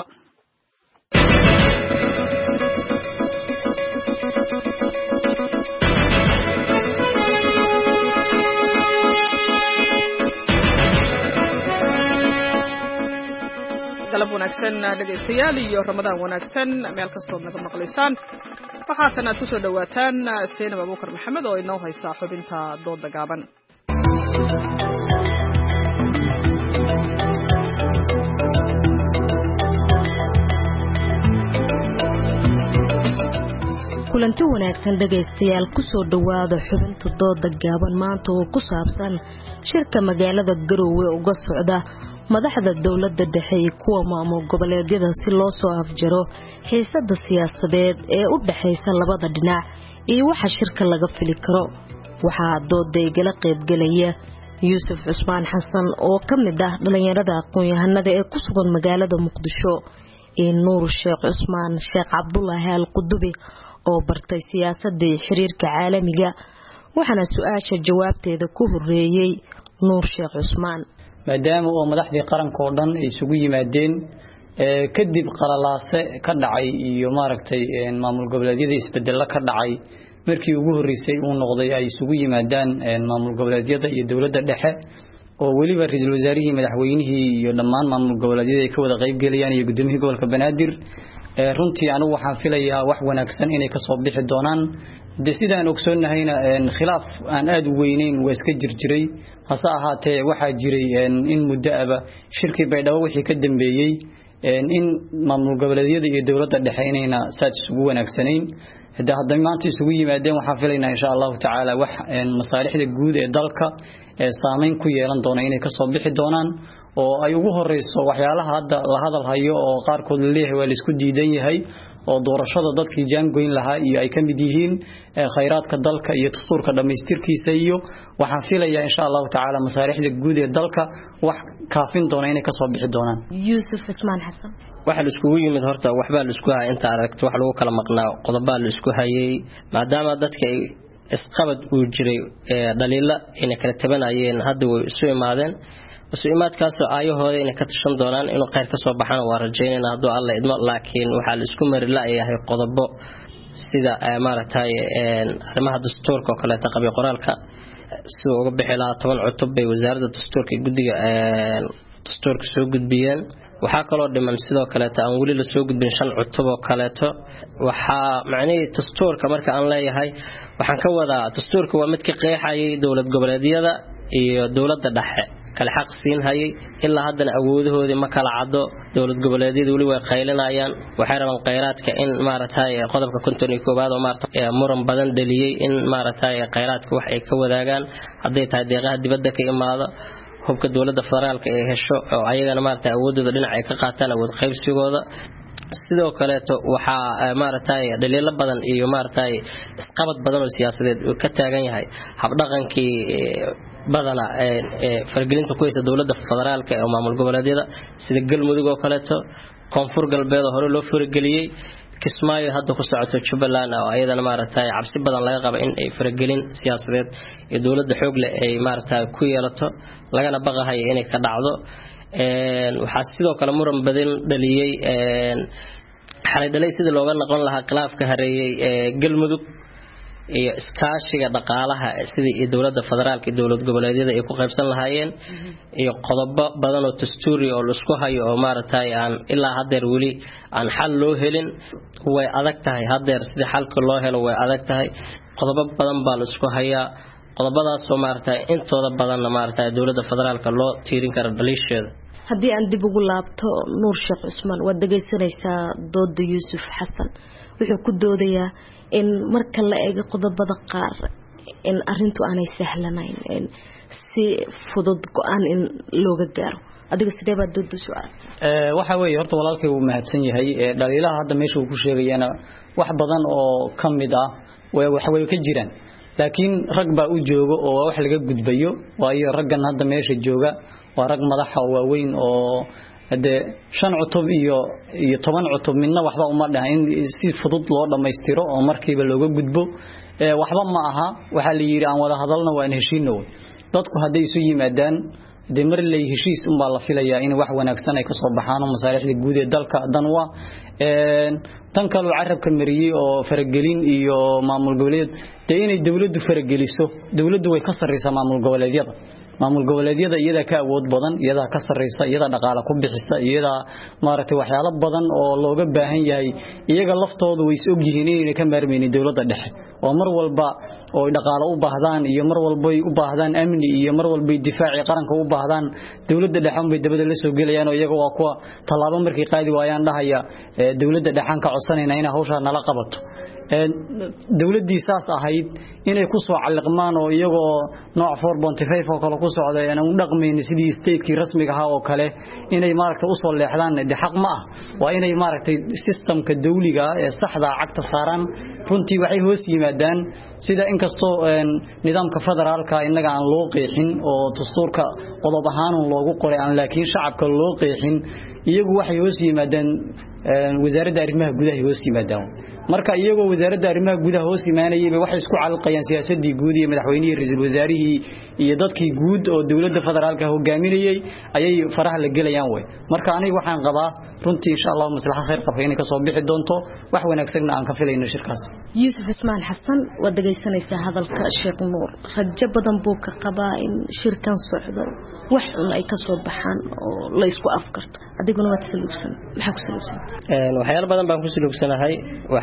galab wanaagsan dhegeystayaal iyo ramadaan wanaagsan meel kastoo naga maqlaysaan waxaasana aad kusoo dhawaataan Seenab Abuukar Maxamed oo inoo haysa xubinta dooda gaaban. kulanti wanaagsan dhegeystayaal kusoo dhawaada xubinta dooda gaaban maanta oo ku saabsan shirka magaalada Garowe uga socda madaxda dawladda dhexe iyo kuwa maamul goboleedyada si loo soo afjaro xiisada siyaasadeed ee u dhaxaysa labada dhinac iyo waxa shirka laga fili karo. waxaa dooda igala qaybgalaya Yuusuf Cusmaan Xasan oo ka mid ah dhalinyarada aqoon-yahanada ee ku sugan magaalada Muqdisho iyo Nuur Sheekh Cusmaan Sheekh Cabdullaahi Al-Qudubi oo bartay siyaasadda iyo xiriirka caalamiga. waxaana su'aasha jawaabteeda ku horeeyay Nuur Sheekh Cusmaan. maadaama oo madaxdii qaranka oo dhan ay isugu yimaadeen ee kadib qalalaase ka dhacay iyo maaragtay maamul goboleedyada isbedel ka dhacay markii ugu horeysay uu noqday ay isugu yimaadaan maamul goboleedyada iyo dawladda dhexe oo waliba ra'iisul wasaarihii madaxweynihii iyo dhammaan maamul goboleedyada ay ka wada qayb galayaan iyo gudoomiyihii gobolka Banaadir runtii anigu waxaan filayaa wax wanaagsan inay ka soo bixi doonaan de sidaan ogsoonahyna khilaaf aan aad u weyneyn waa iska jirjiray hase ahaatee waxaa jiray in muddo aba shirkii Baydhabo wixii ka dambeeyay in maamul goboleedyada iyo dawladda dhexe inayna saad isugu wanaagsanayn hadda hadda maanta isugu yimaadeen waxaan filaynaa insha Allah tacaala wax masaalixda guud ee dalka ee saameyn ku yeelan doona inay ka soo bixi doonaan oo ay ugu horeyso waxyaalaha hadda la hadal hayo oo qaar kood leeyahay waa la isku diidan yahay oo doorashada dadkii jaangoyn lahaa iyo ay ka mid yihiin khayraadka dalka iyo dastuurka dhamaystirkiisa iyo waxaan filayaa insha Allah taala masaariixda guud ee dalka wax kaafin doona inay ka soo bixi doonaan. Yusuf Ismaan Xasan waxa la isku yimid horta waxba la isku hay inta aragto wax lagu kala maqnaa qodobbaa la isku hayay maadaama dadka isqabad uu jiray dhaliila inay kala tabanayeen hadda way isu imaadeen isu imaadkaas aayahooda inay ka tashan doonaan inuu khayr ka soo baxana waa rajaynayna hadduu alla idmo laakiin waxa la isku mari laayahay qodobo sida maaragtay arrimaha dastuurka oo kale taqabi qoraalka soo uga bixi lahaa toban cutub bay wasaaradda dastuurka guddiga dastuurka soo gudbiyeen waxa kaloo dhiman sidoo kale aan wali la soo gudbin shan cutub oo kale waxa macnaheedu dastuurka marka aan leeyahay waxaan ka wadaa dastuurka waa mid ka qeexayay dawlad goboleedyada iyo dawladda dhexe kala xaq siin hayay ilaa haddana awoodahoodii ma kala cado dawlad goboleedyadu wali way qaylinayaan waxay rabaan khayraadka in maaragtay qodobka konton iyo koowaad oo maaragtay muran badan dhaliyay in maaragtay khayraadka wax ay ka wadaagaan haday tahay deeqaha dibadda ka imaado hubka dawladda federaalka ee hesho oo ayagana maaragtay awoodooda dhinac ay ka qaataan awood qaybsigooda sidoo kale waxa maaragtay dhaliilo badan iyo maaragtay isqabad badan oo siyaasadeed uu ka taagan yahay habdhaqankii badana ee fargelinta ku haysta dawladda federaalka ee maamul goboleedyada sida galmudug oo kale koonfur galbeed hore loo farageliyay kismaayo hadda ku socoto Jubbaland oo ayadana maaragtay cabsi badan laga qabo in ay faragelin siyaasadeed ee dawladda xoog leh ay maaragtay ku yeelato lagana baqahay inay ka dhacdo een waxa sidoo kale muran badan dhaliyay een xalay dhalay sida looga noqon lahaa khilaafka hareeyay ee galmudug iyo iskaashiga dhaqaalaha sidii dawladda federaalka iyo dawlad goboleedyada ay ku qaybsan lahaayeen iyo qodobo badan oo dastuuri oo la isku hayo oo maaragtay aan ilaa hadeer wali aan xal loo helin way adag tahay hadeer sidii xalka loo helo way adag tahay qodobo badan baa la isku hayaa qodobadaas oo maaragtay intooda badan maaragtay dawladda federaalka loo tiirin karo dhaliisheeda haddii aan dib ugu laabto Nuur Sheekh Cusmaan waad dhageysanaysaa dooda Yusuf Xasan wuxuu ku doodayaa in marka la eego qodobada qaar in arintu aanay sahlanayn in si fudud go'aan in looga gaaro adiga sidee baad dooda su'aal ee waxa weeye horta walaalkay uu mahadsan yahay dhaliilaha hadda meesha uu ku sheegayana wax badan oo kamid ah way wax way ka jiraan laakiin rag baa u jooga oo wax laga gudbayo waayo raggan hadda meesha jooga waa rag madaxa waaweyn oo hade shan cutub iyo iyo toban cutub midna waxba uma dhahayn si fudud loo dhameystiro oo markiiba looga gudbo ee waxba ma aha waxa la yiri aan wada hadalna waan heshiino dadku haday isu yimaadaan demar lay heshiis um baa la filayaa in wax wanaagsan ay ka soo baxaan masaariixda guud ee dalka danwa ee tan kale carabka mariyay oo faragelin iyo maamul goboleed inay dawladdu farageliso dawladdu way ka sareysaa maamul goboleedyada maamul goboleedyada iyada ka awood badan iyada ka sareysa iyada dhaqaale ku bixisa iyada maaragtay waxyaalo badan oo looga baahan yahay iyaga laftoodu way is og yihiin inay ka maarmeeyeen dawladda dhexe oo mar walba oo dhaqaale u baahdaan iyo mar walba ay u baahdaan amni iyo mar walba ay difaaci qaranka u baahdaan dawladda dhexe bay dabada la soo galayaan oo iyaga waa kuwa talaabo markii qaadi waayaan dhahaya dawladda dhexe ka codsanayna in hawsha nala qabato ee dawladii saas ahayd inay ku soo caliqmaan oo iyagoo nooc four point five oo kale ku socdeen u dhaqmeen sidii state-kii rasmiga ah oo kale inay maaragtay u soo leexdaan de xaq ma ah waa inay maaragtay systemka dawliga ee saxda cagta saaran runtii waxay hoos yimaadaan sida inkastoo nidaamka federaalka inaga aan loo qeexin oo dastuurka qodob ahaan loogu qoray aan laakiin shacabka loo qeexin iyagu waxay hoos yimaadaan wasaaradda arrimaha gudaha hoos yimaadaan marka iyagoo wasaaradda arrimaha gudaha hoos yimaanayay waxay isku calqayaan siyaasadii guud iyo madaxweynihii ra'iisul wasaarihii iyo dadkii guud oo dawladda federaalka hogaaminayay ayay faraha la galayaan way marka aniga waxaan qabaa runtii insha Allah maslaxa khayr qabay inay ka soo bixi doonto wax wanaagsan aan ka filayno shirkaas Yusuf Ismaan Xasan wad dhageysanaysaa hadalka Sheekh Nuur rajo badan buu ka qabaa in shirkan socdo wax ay ka soo baxaan oo la isku afkarto adiguna waad saluugsan waxa ku saluugsan een waxyaalo badan baan ku saluugsanahay waxa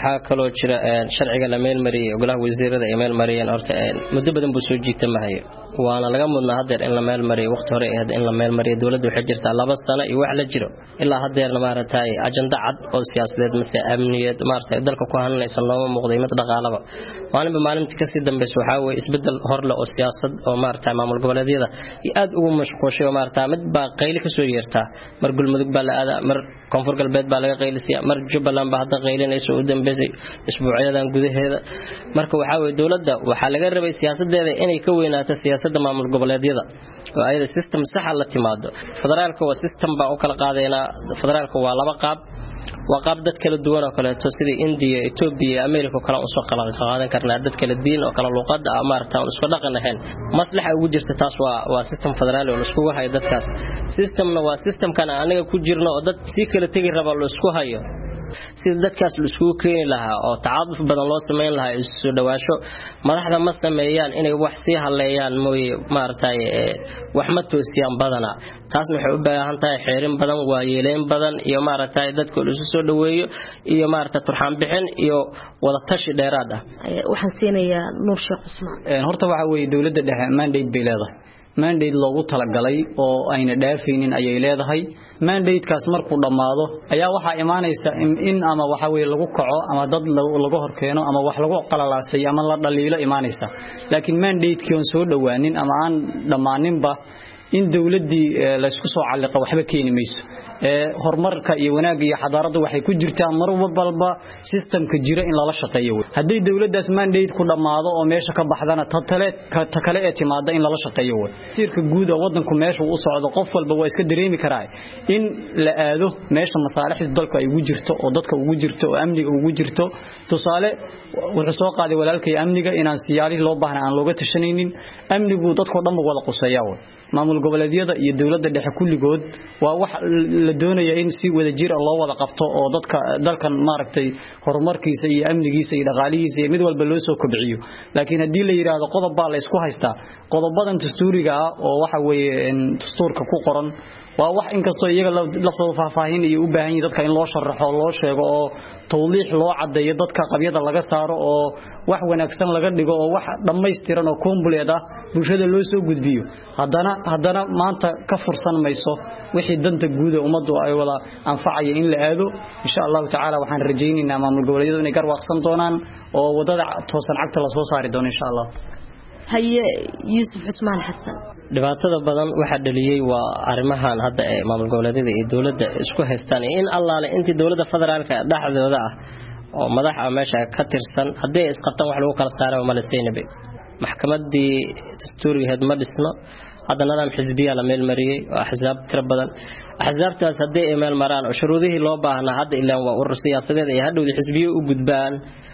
waxaa kaloo jira sharciga la meel mariyay golaha wasiirada ay meel mariyeen horta muddo badan buu soo jiitamahay waana laga mudnaa hadeer in la meel mariyo waqti hore ee in la meel mariyo dawladdu waxay jirtaa laba sano iyo wax la jiro ilaa hadeerna maaragtay ajanda cad oo siyaasadeed mise amniyeed maaragtay dalka ku hananaysan looma muuqday mid dhaqaalaba maalinba maalintii ka sii dambeysay waxa way isbedel horle oo siyaasad oo maaragtay maamul goboleedyada iyo aad ugu mashquulshay oo maaragtay mid baa qayli ka soo yeertaa mar gulmudug baa la aada mar koonfur galbeed baa laga qaylisiyaa mar Jubbaland baa hadda qaylinayso u dambeysay isbuucyadan gudaheeda marka waxa way dawladda waxa laga rabay siyaasadeeda inay ka weynaato siyaasadda maamul goboleedyada oo ay system sax ah la timaado federaalka waa system baa u kala qaadayna federaalka waa laba qaab waa qaab dad kala duwan oo kale sida India Ethiopia America kala soo qala qaadan karnaa dad kala diin oo kala luqad ah maartaan isku dhaqan ahayn maslaxa ugu jirta taas waa waa system federaal oo isku hayo dadkaas systemna waa system kana anaga ku jirno oo dad si kala tagi raba la isku hayo sida dadkaas la isku keenay lahaa oo tacaaduf badan loo sameyn lahaa isu dhawaasho madaxda ma sameeyaan inay wax si haleeyaan mooy maartay wax ma toosiyaan badana taasna waxay u baahan tahay xeerin badan waa yeeleen badan iyo maartay dadka isu soo dhaweeyo iyo maartay turxaan bixin iyo wada tashi dheeraad ah waxaan siinayaa Nuur Sheekh Cusmaan horta waxa weey dawladda dhexe mandate bay leedahay mandate loogu talagalay oo ayna dhaafaynin ayay leedahay mandate kaas markuu dhamaado ayaa waxa iimaanaysa in ama waxa weey lagu kaco ama dad lagu horkeeno ama wax lagu qalalaasay ama la dhaliilo iimaanaysa laakiin mandate kii oo soo dhawaanin ama aan dhamaaninba in dawladii la isku soo caliqa waxba keeni mayso ee horumarka iyo wanaagga iyo xadaarada waxay ku jirtaa mar walba systemka jira in la shaqeeyo haddii dawladdaas mandate ku dhamaado oo meesha ka baxdana tatale ta kale ee timaada in la shaqeeyo tirka guud ee wadanku meesha uu socdo qof walba waa iska dareemi karaa in la aado meesha masaalixda dalka ay ugu jirto oo dadka ugu jirto oo amniga ugu jirto tusaale wuxuu soo qaaday walaalkay amniga inaan siyaalihi loo baahnaa aan looga tashanaynin amnigu dadka dhan wada quseeyaa maamul goboleedyada iyo dawladda dhexe kulligood waa wax la doonayo in si wada jir loo wada qabto oo dadka dalkan maaragtay horumarkiisa iyo amnigiisa iyo dhaqaalihiisa iyo mid walba loo soo kobciyo laakiin hadii la yiraahdo qodob baa la isku haystaa qodobadan dastuuriga ah oo waxa weeye dastuurka ku qoran waa wax in kasto iyaga laftooda faahfaahin iyo u baahan yihiin dadka in loo sharaxo loo sheego oo tawliix loo cadeeyo dadka qabyada laga saaro oo wax wanaagsan laga dhigo oo wax dhameystiran oo complete ah bulshada loo soo gudbiyo haddana haddana maanta ka fursan mayso wixii danta guud ee ummaddu ay wada anfacaya in la aado insha Allah taala waxaan rajaynaynaa maamul goboleedyadu inay garwaaqsan doonaan oo wadada toosan cagta la soo saari doono insha Allah haye Yuusuf Cusmaan Xasan dhibaatada badan waxa dhaliyay waa arimahan hadda ee maamul goboleedyada iyo dawladda isku haystaan in Allah la intii dawladda federaalka dhaxdooda ah oo madaxa meesha ka tirsan hadii isqabtaan wax lagu kala saaro ma la siinay maxkamadii dastuuriga ma dhisno hadda nidaam xisbiya la meel mariyay waa xisaab tiro badan axsaabtaas hadii ay meel maraan oo shuruudihii loo baahnaa hadda ilaa waa urur siyaasadeed ay hadhowdi xisbiyo u gudbaan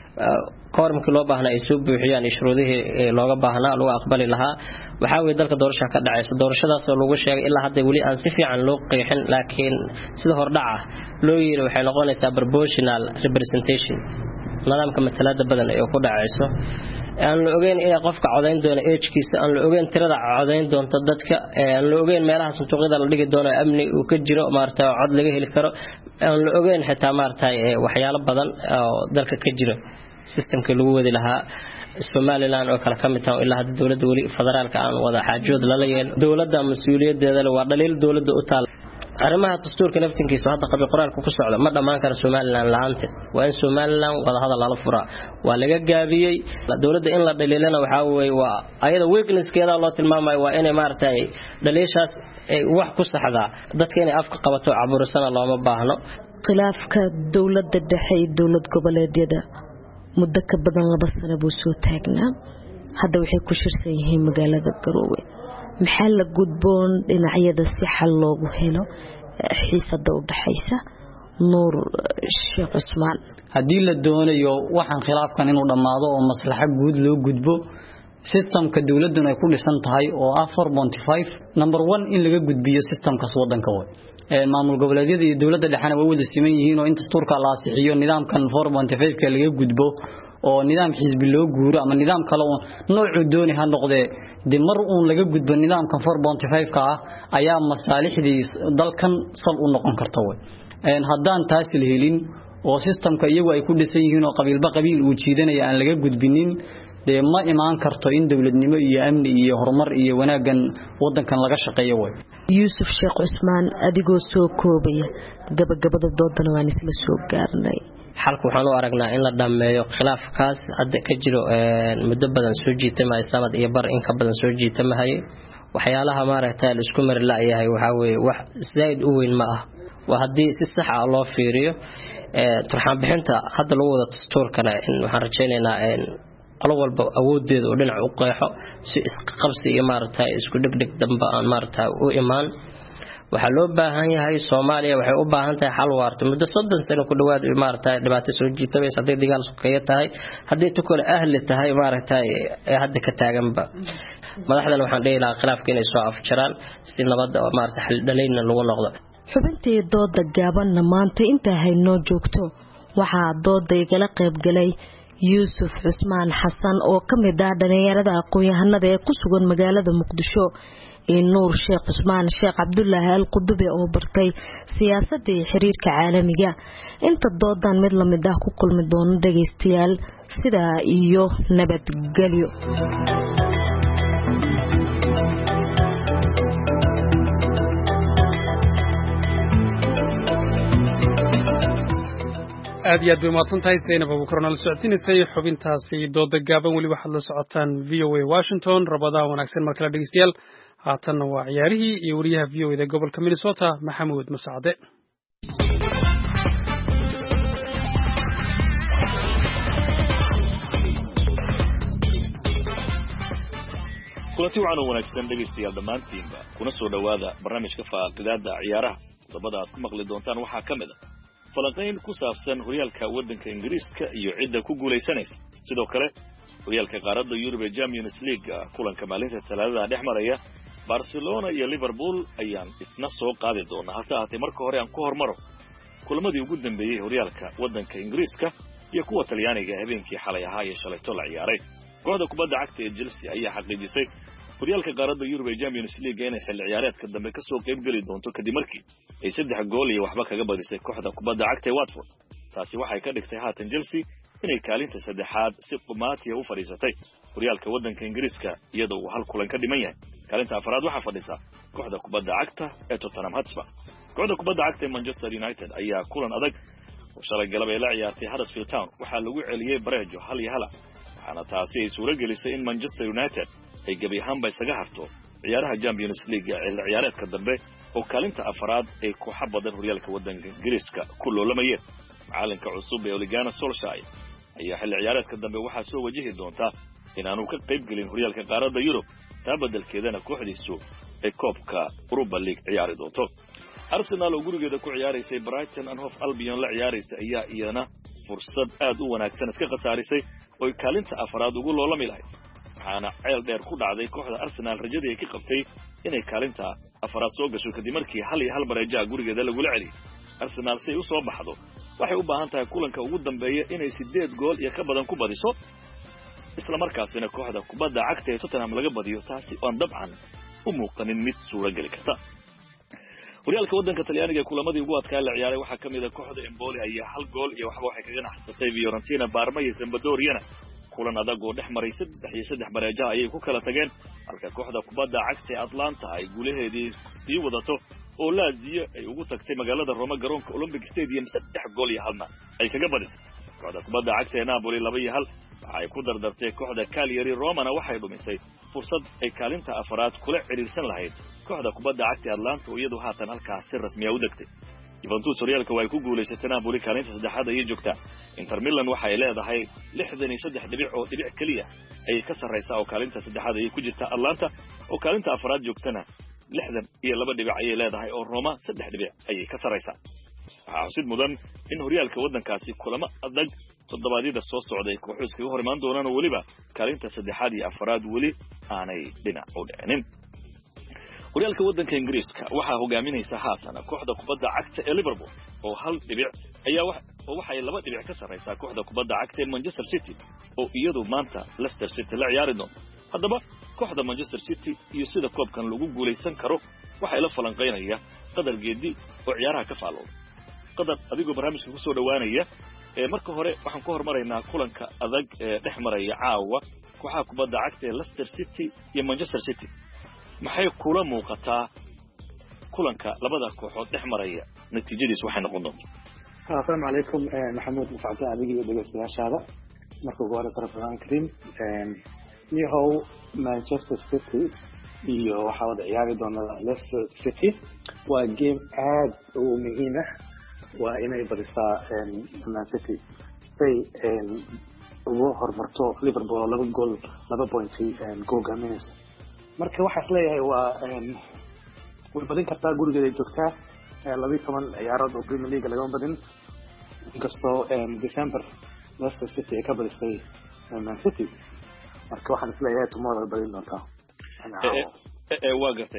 koormkii loo baahnaa ay soo buuxiyaan shuruudihii looga baahnaa lagu aqbali lahaa waxa weey dalka doorasho ka dhacaysa doorashadaas oo lagu sheegay ilaa hadda wali aan si fiican loo qeexin laakiin sida hordhaca loo yeeray waxay noqonaysaa proportional representation nidaamka matalada badan ee ku dhacayso aan la ogeyn in qofka codeyn doono age-kiisa aan la ogeyn tirada codeyn doonto dadka aan la ogeyn meelaha santuuqyada la dhigi doono amni uu ka jiro maartaa cod laga heli karo aan la ogeyn xitaa maartaa waxyaalo badan oo dalka ka jira systemka lagu wadi lahaa Somaliland oo kala kamid ah ilaa hadda dawladda wali federaalka aan wada xaajood la leeyahay dawladda mas'uuliyadeeda waa dhaliil dawladda u taal arimaha dastuurka naftinkiisa hadda qabi qoraalku ku socdo ma dhamaan kara Somaliland laanta waa in Somaliland wada hadal la furaa waa laga gaabiyay dawladda in la dhaliilana waxa weey waa ayada weakness-keeda loo tilmaamayo waa inay maartay dhaliishaas ay wax ku saxdaa dadka inay afka qabato cabursana looma baahno khilaafka dawladda dhexe iyo dawlad goboleedyada muddo ka badan laba sano buu soo taagnaa hadda waxay ku shirsan yihiin magaalada Garowe maxaa la gudboon dhinacyada si xal loogu helo xiisada u dhaxaysa Nuur Sheekh Cusmaan hadii la doonayo waxaan khilaafkan inuu dhamaado oo maslaxa guud loo gudbo systemka dawladdu ay ku dhisan tahay oo ah four point five number one in laga gudbiyo systemkaas wadanka way ee maamul goboleedyada iyo dawladda dhexana way wada siman yihiin oo inta dastuurka la asixiyo nidaamkan four point five ka laga gudbo oo nidaam xisbi loo guuro ama nidaam kale oo noocu dooni ha noqdee de mar uu laga gudbo nidaamkan four point five ka ah ayaa masaalixdiis dalkan sal u noqon karta way een haddaan taas la helin oo systemka iyagu ay ku dhisan yihiin oo qabiilba qabiil uu jiidanaya aan laga gudbinin dee ma imaan karto in dawladnimo iyo amni iyo horumar iyo wanaagan wadankan laga shaqeeyo way Yuusuf Sheekh Cusmaan adigoo soo koobaya gabagabada doodan waan isla soo gaarnay xalku waxaan u aragnaa in la dhameeyo khilaafkaas hadda ka jiro muddo badan soo jiitama sanad iyo bar in ka badan soo jiitamahay waxyaalaha maaragtay la isku mar la yahay waxa weeye wax zaid u weyn ma ah waa hadii si sax ah loo fiiriyo ee turxaan bixinta hadda lagu wada dastuurkana in waxaan rajaynaynaa in qolo walba awoodeeda oo dhinac u qeexo si isqabsi iyo maaragtay isku dhigdhig damba aan maaragtay u imaan waxa loo baahan yahay Soomaaliya waxay u baahan tahay xal waarta muddo soddon sano ku dhawaad maaragtay dhibaato soo jiitay saddeed dagaal sokaya tahay hadii tukul ahli tahay maaragtay ee hadda ka taaganba madaxdan waxaan dheelaa khilaafka inay soo afjaraan si nabad oo maaragtay xal dhaleeyna lagu noqdo xubintii dooda gaabanna maanta inta haynoo joogto waxaa dooda igala qayb galay Yuusuf Cusmaan Xasan oo kamid ah dhalinyarada aqoon-yahanada ee ku sugan magaalada Muqdisho iyo Nuur Sheekh Cusmaan Sheekh Cabdullaahi Al-Qudbi oo bartay siyaasadda iyo xiriirka caalamiga inta doodan mid lamid ah ku kulmi doono dhageystayaal sida iyo nabadgelyo aad iyo aad bay mahadsan tahay Zainab Abuukar oo la socodsiinaysay xubintaasi dooda gaaban weli waxaad la socotaan V O A Washington rabada wanaagsan mar kale dhageystayaal haatanna waa ciyaarihii iyo wariyaha V O A da gobolka Minnesota Maxamuud Musaade kulanti waxaan u wanaagsan dhageystayaal dhammaantiinba kuna soo dhawaada barnaamijka faaqidaada ciyaaraha qodobada aad ku maqli doontaan waxaa ka mid ah falanqayn ku saabsan horyaalka waddanka Ingiriiska iyo cidda ku guuleysanaysa sidoo kale horyaalka qaaradda Yurub ee Champions League kulanka maalinta Talaadada dhex maraya Barcelona iyo Liverpool ayaan isna soo qaadi doonaa hase ahaatee marka hore aan ku hormaro kulamadii ugu dambeeyay horyaalka waddanka Ingiriiska iyo kuwa Talyaaniga habeenkii xalay ahaa iyo shalayto la ciyaaray kooxda kubadda cagta ee Chelsea ayaa xaqiijisay horyaalka qaaradda Yurub ee Champions League inay xilli ciyaareedka dambe ka soo qayb gali doonto kadib markii ay saddex gool iyo waxba kaga badisay kooxda kubadda cagta ee Watford taasi waxay ka dhigtay haatan Chelsea inay kaalinta saddexaad si qumaatiya u fadhiisatay horyaalka waddanka Ingiriiska iyadoo uu hal kulan ka dhiman yahay kaalinta afraad waxaa fadhisa kooxda kubadda cagta ee Tottenham Hotspur kooxda kubadda cagta ee Manchester United ayaa kulan adag oo shalay galab ay la ciyaartay Huddersfield Town waxaa lagu celiyay bareejo hal iyo hal waxaana taasi ay suura gelisay in Manchester United ay gabi ahaanba isaga harto ciyaaraha Champions League ee ciyaareedka dambe oo kaalinta afraad ay ku xabadan horyaalka waddanka Ingiriiska ku loolamayeen macalinka cusub ee Ole Gunnar Solskjaer ayaa xilli ciyaareedka dambe waxaa soo wajihi doonta inaanu ka qayb gelin horyaalka qaaradda Yurub taa beddelkeedana kooxdiisu ay koobka Europa League ciyaari doonto Arsenal oo gurigeeda ku ciyaaraysay Brighton and Hove Albion la ciyaaraysay ayaa iyana fursad aad u wanaagsan iska khasaarisay oo kaalinta afraad ugu loolami lahayd waxaana ceel dheer ku dhacday kooxda Arsenal rajadii ay ka qabtay inay kaalinta afraad soo gasho kadib markii hal iyo hal bareejo gurigeeda lagu celiyay Arsenal si ay u soo baxdo waxay u baahan tahay kulanka ugu dambeeya inay sideed gool iyo ka badan ku badiso isla markaasina kooxda kubadda cagta ee Tottenham laga badiyo taasi oo dabcan u muuqanin mid suura gali karta horyaalka waddanka Talyaaniga kulamadii ugu adkaa la ciyaaray waxaa kamid ah kooxda Empoli ayaa hal gool iyo waxba waxay kaga naxsatay Fiorentina Parma iyo Sampdoriana kulan adag oo dhex maray saddex iyo saddex bareejo ayay ku kala tageen halka kooxda kubadda cagta ee Atlanta ay guulaheedii sii wadato oo Lazio ay ugu tagtay magaalada Roma garoonka Olympic Stadium saddex gool iyo halna ay kaga badisay kooxda kubadda cagta ee Napoli laba iyo hal waxay ku dardartay kooxda Cagliari Romana waxay dhumisay fursad ay kaalinta afraad kula ciriirsan lahayd kooxda kubadda cagta Atlanta oo iyadu haatan halkaas si rasmi ah u degtay Juventus horyaalka way ku guuleysatay Napoli kaalinta saddexaad ayay joogtaa Inter Milan waxay leedahay lixdan iyo saddex dhibic oo dhibic kaliya ay ka sarreysaa oo kaalinta saddexaad ay ku jirtaa Atlanta oo kaalinta afraad joogtana lixdan iyo laba dhibic ayay leedahay oo Roma saddex dhibic ayay ka sarreysaa waxaa xusid mudan in horyaalka waddankaasi kulamo adag toddobaadyada soo socday kooxu iskaga hor imaan doonaan oo weliba kaalinta saddexaad iyo afraad weli aanay dhinac u dhicinin horyaalka waddanka Ingiriiska waxaa hogaaminaysa haatan kooxda kubadda cagta ee Liverpool oo hal dhibic ayaa wax oo waxay laba dhibic ka sarreysaa kooxda kubadda cagta ee Manchester City oo iyadu maanta Leicester City la ciyaari doonto haddaba kooxda Manchester City iyo sida koobkan lagu guuleysan karo waxay la falanqeynaya qadar geedi oo ciyaaraha ka faalooday qadar adigoo barnaamijka ku soo dhawaanaya marka hore waxaan ku hormaraynaa kulanka adag ee dhex maraya caawa kooxaha kubadda cagta ee Leicester City iyo Manchester City maxay kula muuqataa kulanka labada kooxood dhex maraya natiijadiisu waxay noqon doontaa السلام عليكم محمود مسعود أديك ودقيقة هذا مركب وارد صرف الآن كريم يهو مانشستر سيتي iyo waxa wada ciyaari doona Leicester City waa game aad u muhiim ah waa inay badisaa Man City say ugu hormarto Liverpool laba gool laba point goal games marka waxa isleeyahay waa way badin kartaa gurigeeda joogtaa laba iyo toban ciyaarood oo Premier League laga badin inkastoo December Leicester City ay ka badisay Man City marka waxaan isleeyahay tomorrow badin doontaa waa gartay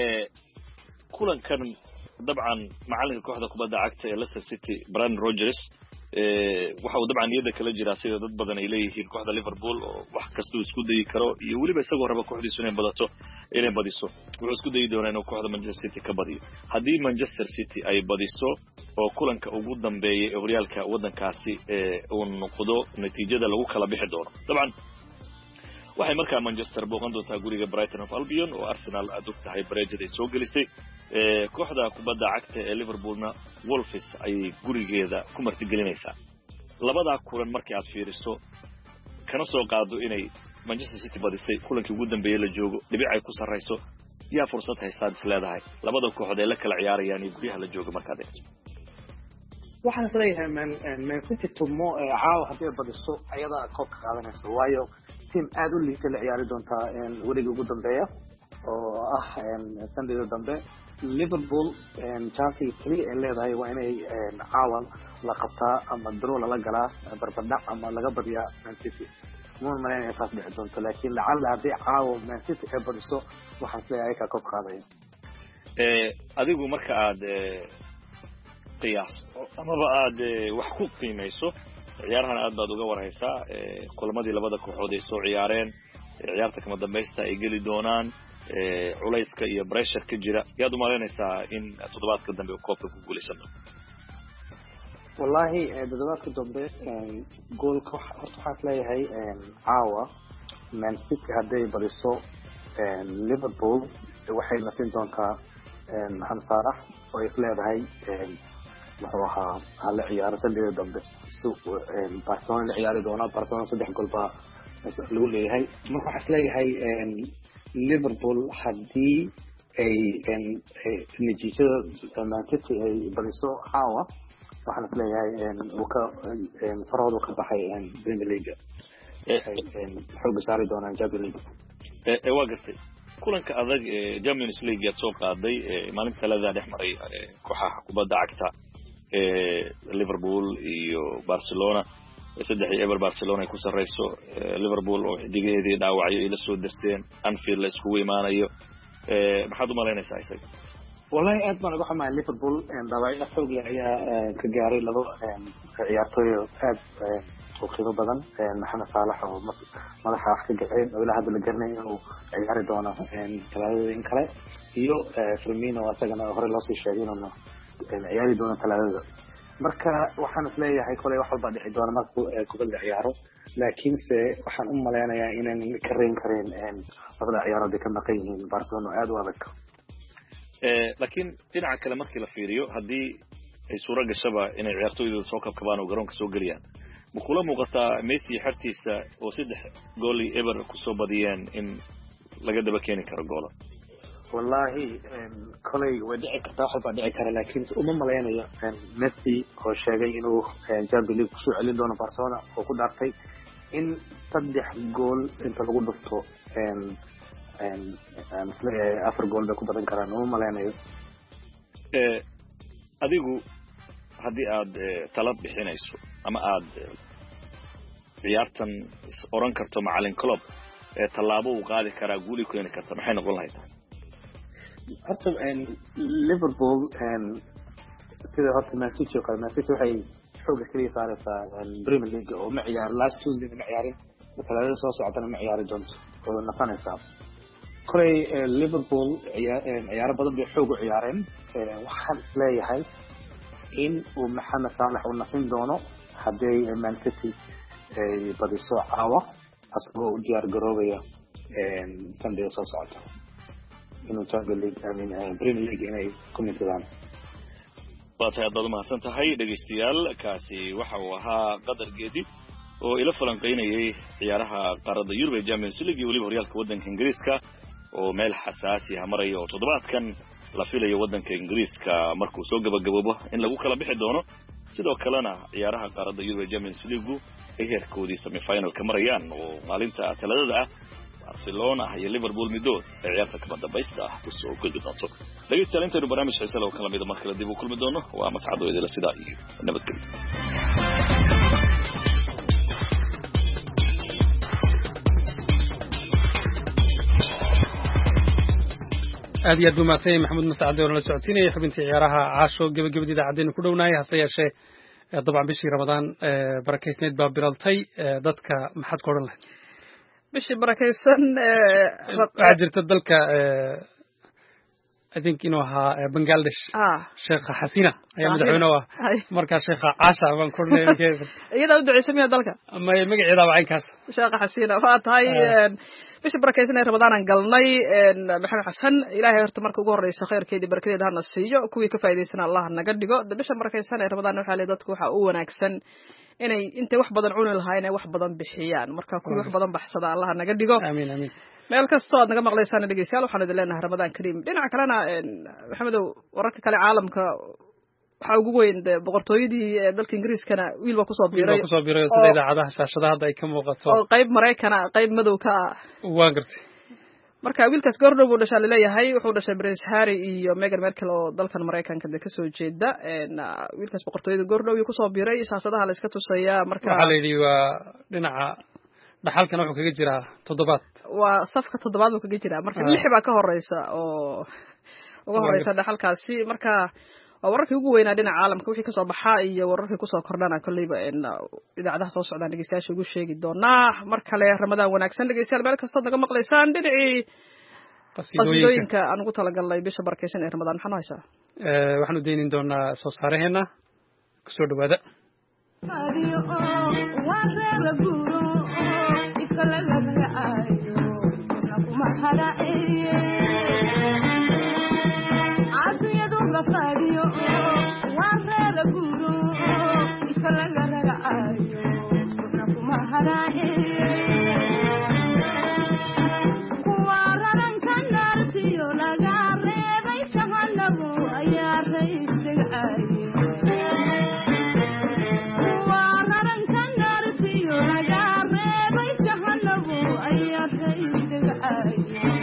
kulankan dabcan macalinka kooxda kubadda cagta ee Leicester City Brendan Rodgers waxa uu dabcan niyada kala jira sida dad badan ay leeyihiin kooxda Liverpool oo wax kasta isku dayi karo iyo waliba isagoo raba kooxdiisu inay badato inay badiso wuxuu isku dayi doonaa inuu kooxda Manchester City ka badiyo haddii Manchester City ay badiso oo kulanka ugu dambeeyay ee horyaalka wadankaasi uu noqdo natiijada lagu kala bixi doono dabcan waxay markaa Manchester booqan doontaa guriga Brighton of Albion oo Arsenal aad og tahay bareejada ay soo gelisay ee kooxda kubadda cagta ee Liverpoolna Wolves ay gurigeeda ku martigelinaysaa labada kulan markii aad fiiriso kana soo qaado inay Manchester City badisay kulankii ugu dambeeyay la joogo dhibic ay ku sareyso yaa fursad haysta is leedahay labada kooxood ee la kala ciyaarayaan iyo guriyaha la joogo markaad eegto waxaan isleeyahay Man Man City tumo caawa haddii badiso ayada koob ka qaadanayso waayo team aad u liitay la ciyaari doontaa wariga ugu dambeeya oo ah Sunday dambe Liverpool Chelsea three ee leedahay waa inay caawa la qabtaa ama draw la galaa barbardhac ama laga badiyaa Man City moon ma inay taas dhici doonto laakiin lacala haddii caawa Man City ay badiso waxaan isleeyahay ka koob qaadaya ee adigu marka aad qiyaas amaba aad wax ku qiimeyso ciyaarahan aad baad uga warhaysaa kulamadii labada kooxood ay soo ciyaareen ciyaarta kama dambaysta ay geli doonaan culayska iyo pressure ka jira yaad u malaynaysaa in toddobaadka dambe uu koobka ku guuleysan doono wallahi toddobaadka dambe goolka horta waxaan leeyahay caawa Man City hadday badiso Liverpool waxay nasin doontaa Mohamed Salah oo is leedahay wuxuu ahaa hal ciyaar Sunday dambe Barcelona la ciyaari doona Barcelona saddex gool baa lagu leeyahay marka waxa isleeyahay Liverpool hadii ay natiijada Man City ay badiso caawa waxaan isleeyahay uu ka faroodo ka baxay Premier League xoog saari doonaan Champions League ee waa gartay kulanka adag ee Champions League soo qaaday maalinta talada dhex maray kooxaha kubadda cagta ee Liverpool iyo Barcelona saddex iyo eber Barcelona ay ku sareyso Liverpool oo xidigeedii dhaawacyo ila soo darseen Anfield la isku imaanayo ee maxaad u malaynaysaa isaga wallahi aad baan uga xumahay Liverpool dhaawacyo xoog leh ayaa ka gaaray labo ciyaartooy aad oo qiimo badan Mohamed Salah oo madaxa wax ka gacay oo ilaa hadda la garanay inuu ciyaari doono talaadooyin kale iyo Firmino asagana hore loo sii sheegay inuu ciyaari doono talaadada marka waxaan isleeyahay kolay wax walba dhici doona marka kubadda ciyaaro laakiin se waxaan u maleynayaa inaan ka reyn karin labada ciyaarood ka maqan yihiin Barcelona aad u adag ee laakiin dhinaca kale markii la fiiriyo hadii ay suura gashaba inay ciyaartooydu soo kabkabaan oo garoonka soo galiyaan bukula muuqataa Messi xartiisa oo saddex gool eber ku soo badiyeen in laga daba keeni karo gool wallahi kolay wadici karta wax baa dhici kara laakiin uma maleynayo Messi oo sheegay inuu Champions League soo celin doono Barcelona oo ku dhaartay in saddex gool inta lagu dhufto een een afar gool bay ku badan karaan uma maleynayo ee adigu haddii aad talab bixinayso ama aad ciyaartan oran karto macallin Klopp ee talaabo uu qaadi karaa guuli keeni karta maxay noqon lahayd horta Liverpool sida horta Man City oo Man City waxay xooga kaliya saaraysaa Premier League oo ma ciyaar last Tuesday ma ciyaarin talaadada soo socotana ma ciyaari doonto oo nafanaysaa kolay Liverpool ciyaaro badan bay xoog u ciyaareen waxaan isleeyahay in uu maxamed saalax uu nasin doono hadday Man City ay badiso caawa asagoo u diyaar garoobaya Sunday soo socota inuu Champions League I mean Premier League inay ku midaan. waa tahay dad mahadsan tahay dhegeystayaal kaasi waxa uu ahaa qadar geedi oo ila falanqeynayay ciyaaraha qaarada Yurub ee Champions League iyo waliba horyaalka wadanka Ingiriiska oo meel xasaasi ah maraya oo toddobaadkan la filayo wadanka Ingiriiska markuu soo gabagaboobo in lagu kala bixi doono sidoo kalena ciyaaraha qaarada Yurub ee Champions League ay heerkoodii semi-final ka marayaan oo maalinta Talaadada ah Barcelona iyo Liverpool midood ay ciyaarta kama dambaysta ah ku soo gudbi doonto. dhageystayaal inta barnaamij xiiso leh oo kala mid ah markale dib u kulmi doono waa mas'aado idila sida iyo nabadgelyo. aad iyo aad buu mahadsan yahay maxamuud mascade oo nala socodsiinaya xubintii ciyaaraha caasho gabagabada idaacaddeenu ku dhownaayay hase yeeshee dabcan bishii ramadaan barakeysneed baa bilaltay dadka maxaad ku odhan lahayd bishii barakeysan waxaa jirta dalka I think inuu ahaa Bangladesh sheekha Xasina ayaa madaxweyne ah markaa sheekha Caasha baan ku ornay iyada u duceysamaya dalka ama magaceeda waa inkaas sheekha Xasina waa tahay bishii barakeysan ee Ramadaan aan galnay maxamed xasan ilaahay horta marka ugu horeysa khayrkeedii barakadeeda hana siiyo kuwii ka faa'iideysana Allah naga dhigo bisha barakeysan ee Ramadaan waxa leeyahay dadku waxa uu wanaagsan inay intay wax badan cuni lahaayeen ay wax badan bixiyaan marka kuwii wax badan baxsada Allah naga dhigo amiin amiin meel kasta aad naga maqlaysaan dhegeystayaal waxaan idin leenahay Ramadaan Kariim dhinaca kalena maxamedow wararka kale caalamka waxa ugu weyn boqortooyadii dalka Ingiriiskana wiil baa ku soo biiray ku soo biiray sida idaacadaha shaashadaha hadda ay ka muuqato oo qayb Mareykan qayb madow ka waa gartay marka wiilkaas gordhow uu dhashay leeyahay wuxuu dhashay Prince Harry iyo Meghan Markle oo dalkan Mareykanka ka soo jeeda een wiilkaas boqortooyada gordhow uu ku soo biiray shaashadaha la iska tusaya marka waxa la yiri waa dhinaca dhaxalkan wuxuu kaga jiraa toddobaad waa safka toddobaad uu kaga jiraa marka lix baa ka horeysa oo ugu horeysa dhaxalkaasi marka wararkii ugu weynaa dhinaca caalamka wixii ka soo baxaa iyo wararkii ku soo kordhana kulliba in idaacadaha soo socdaan dhageystayaasha ugu sheegi doonaa mar kale Ramadaan wanaagsan dhageystayaal meel kasta naga maqlaysaan dhinacii qasiidooyinka aan ugu talagalnay bisha barakeysan ee Ramadaan maxaa haysaa ee waxaanu deynin doonaa soo saareheena ku soo dhawaada Fadio warra guru ikalaga raayo kuna kuma harae kuwararan kanartiyo laga reebay jahanabu ayaa raysay kuwararan kanartiyo laga reebay jahanabu ayaa raysay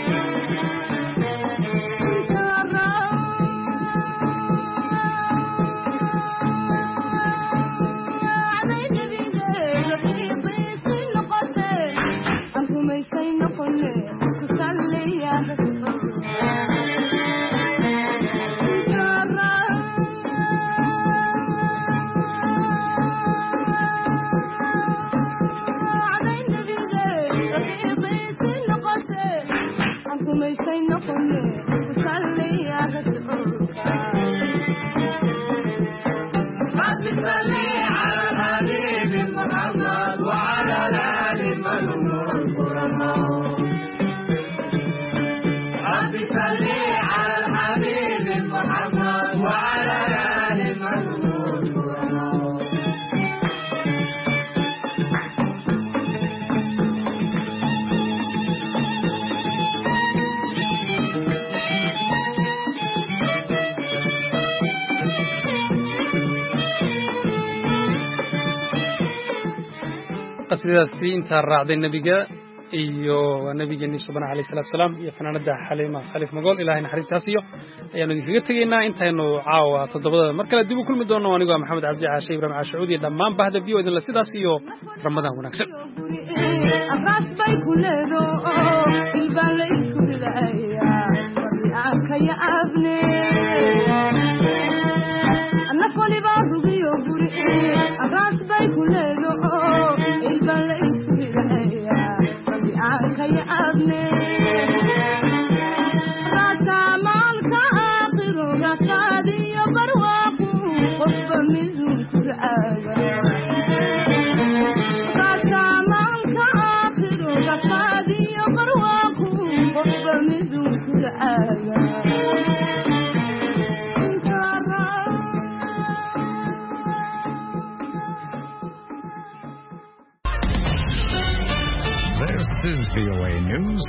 qasiidadaasi inta raacday nabiga iyo nabigeena subhanahu alayhi salaam iyo fanaanada Xaliima Khalif Magool ilaahay naxariistaas iyo ayaanu idinkaga tageynaa intaynu caawa toddobada mar kale dib u kulmi doono anigu Maxamed Cabdi Caashe Ibrahim Caashuudi dhammaan bahda biyo idin la sidaas iyo Ramadaan wanaagsan abraas bay kuleedo ilbaan isku ridaaya warka ya abne ana qoliba rugiyo guri abraas bay kuleedo ilbaan isku ridaaya warka ya abne raka malka akhiru raqadi barwaqu This is V O A News.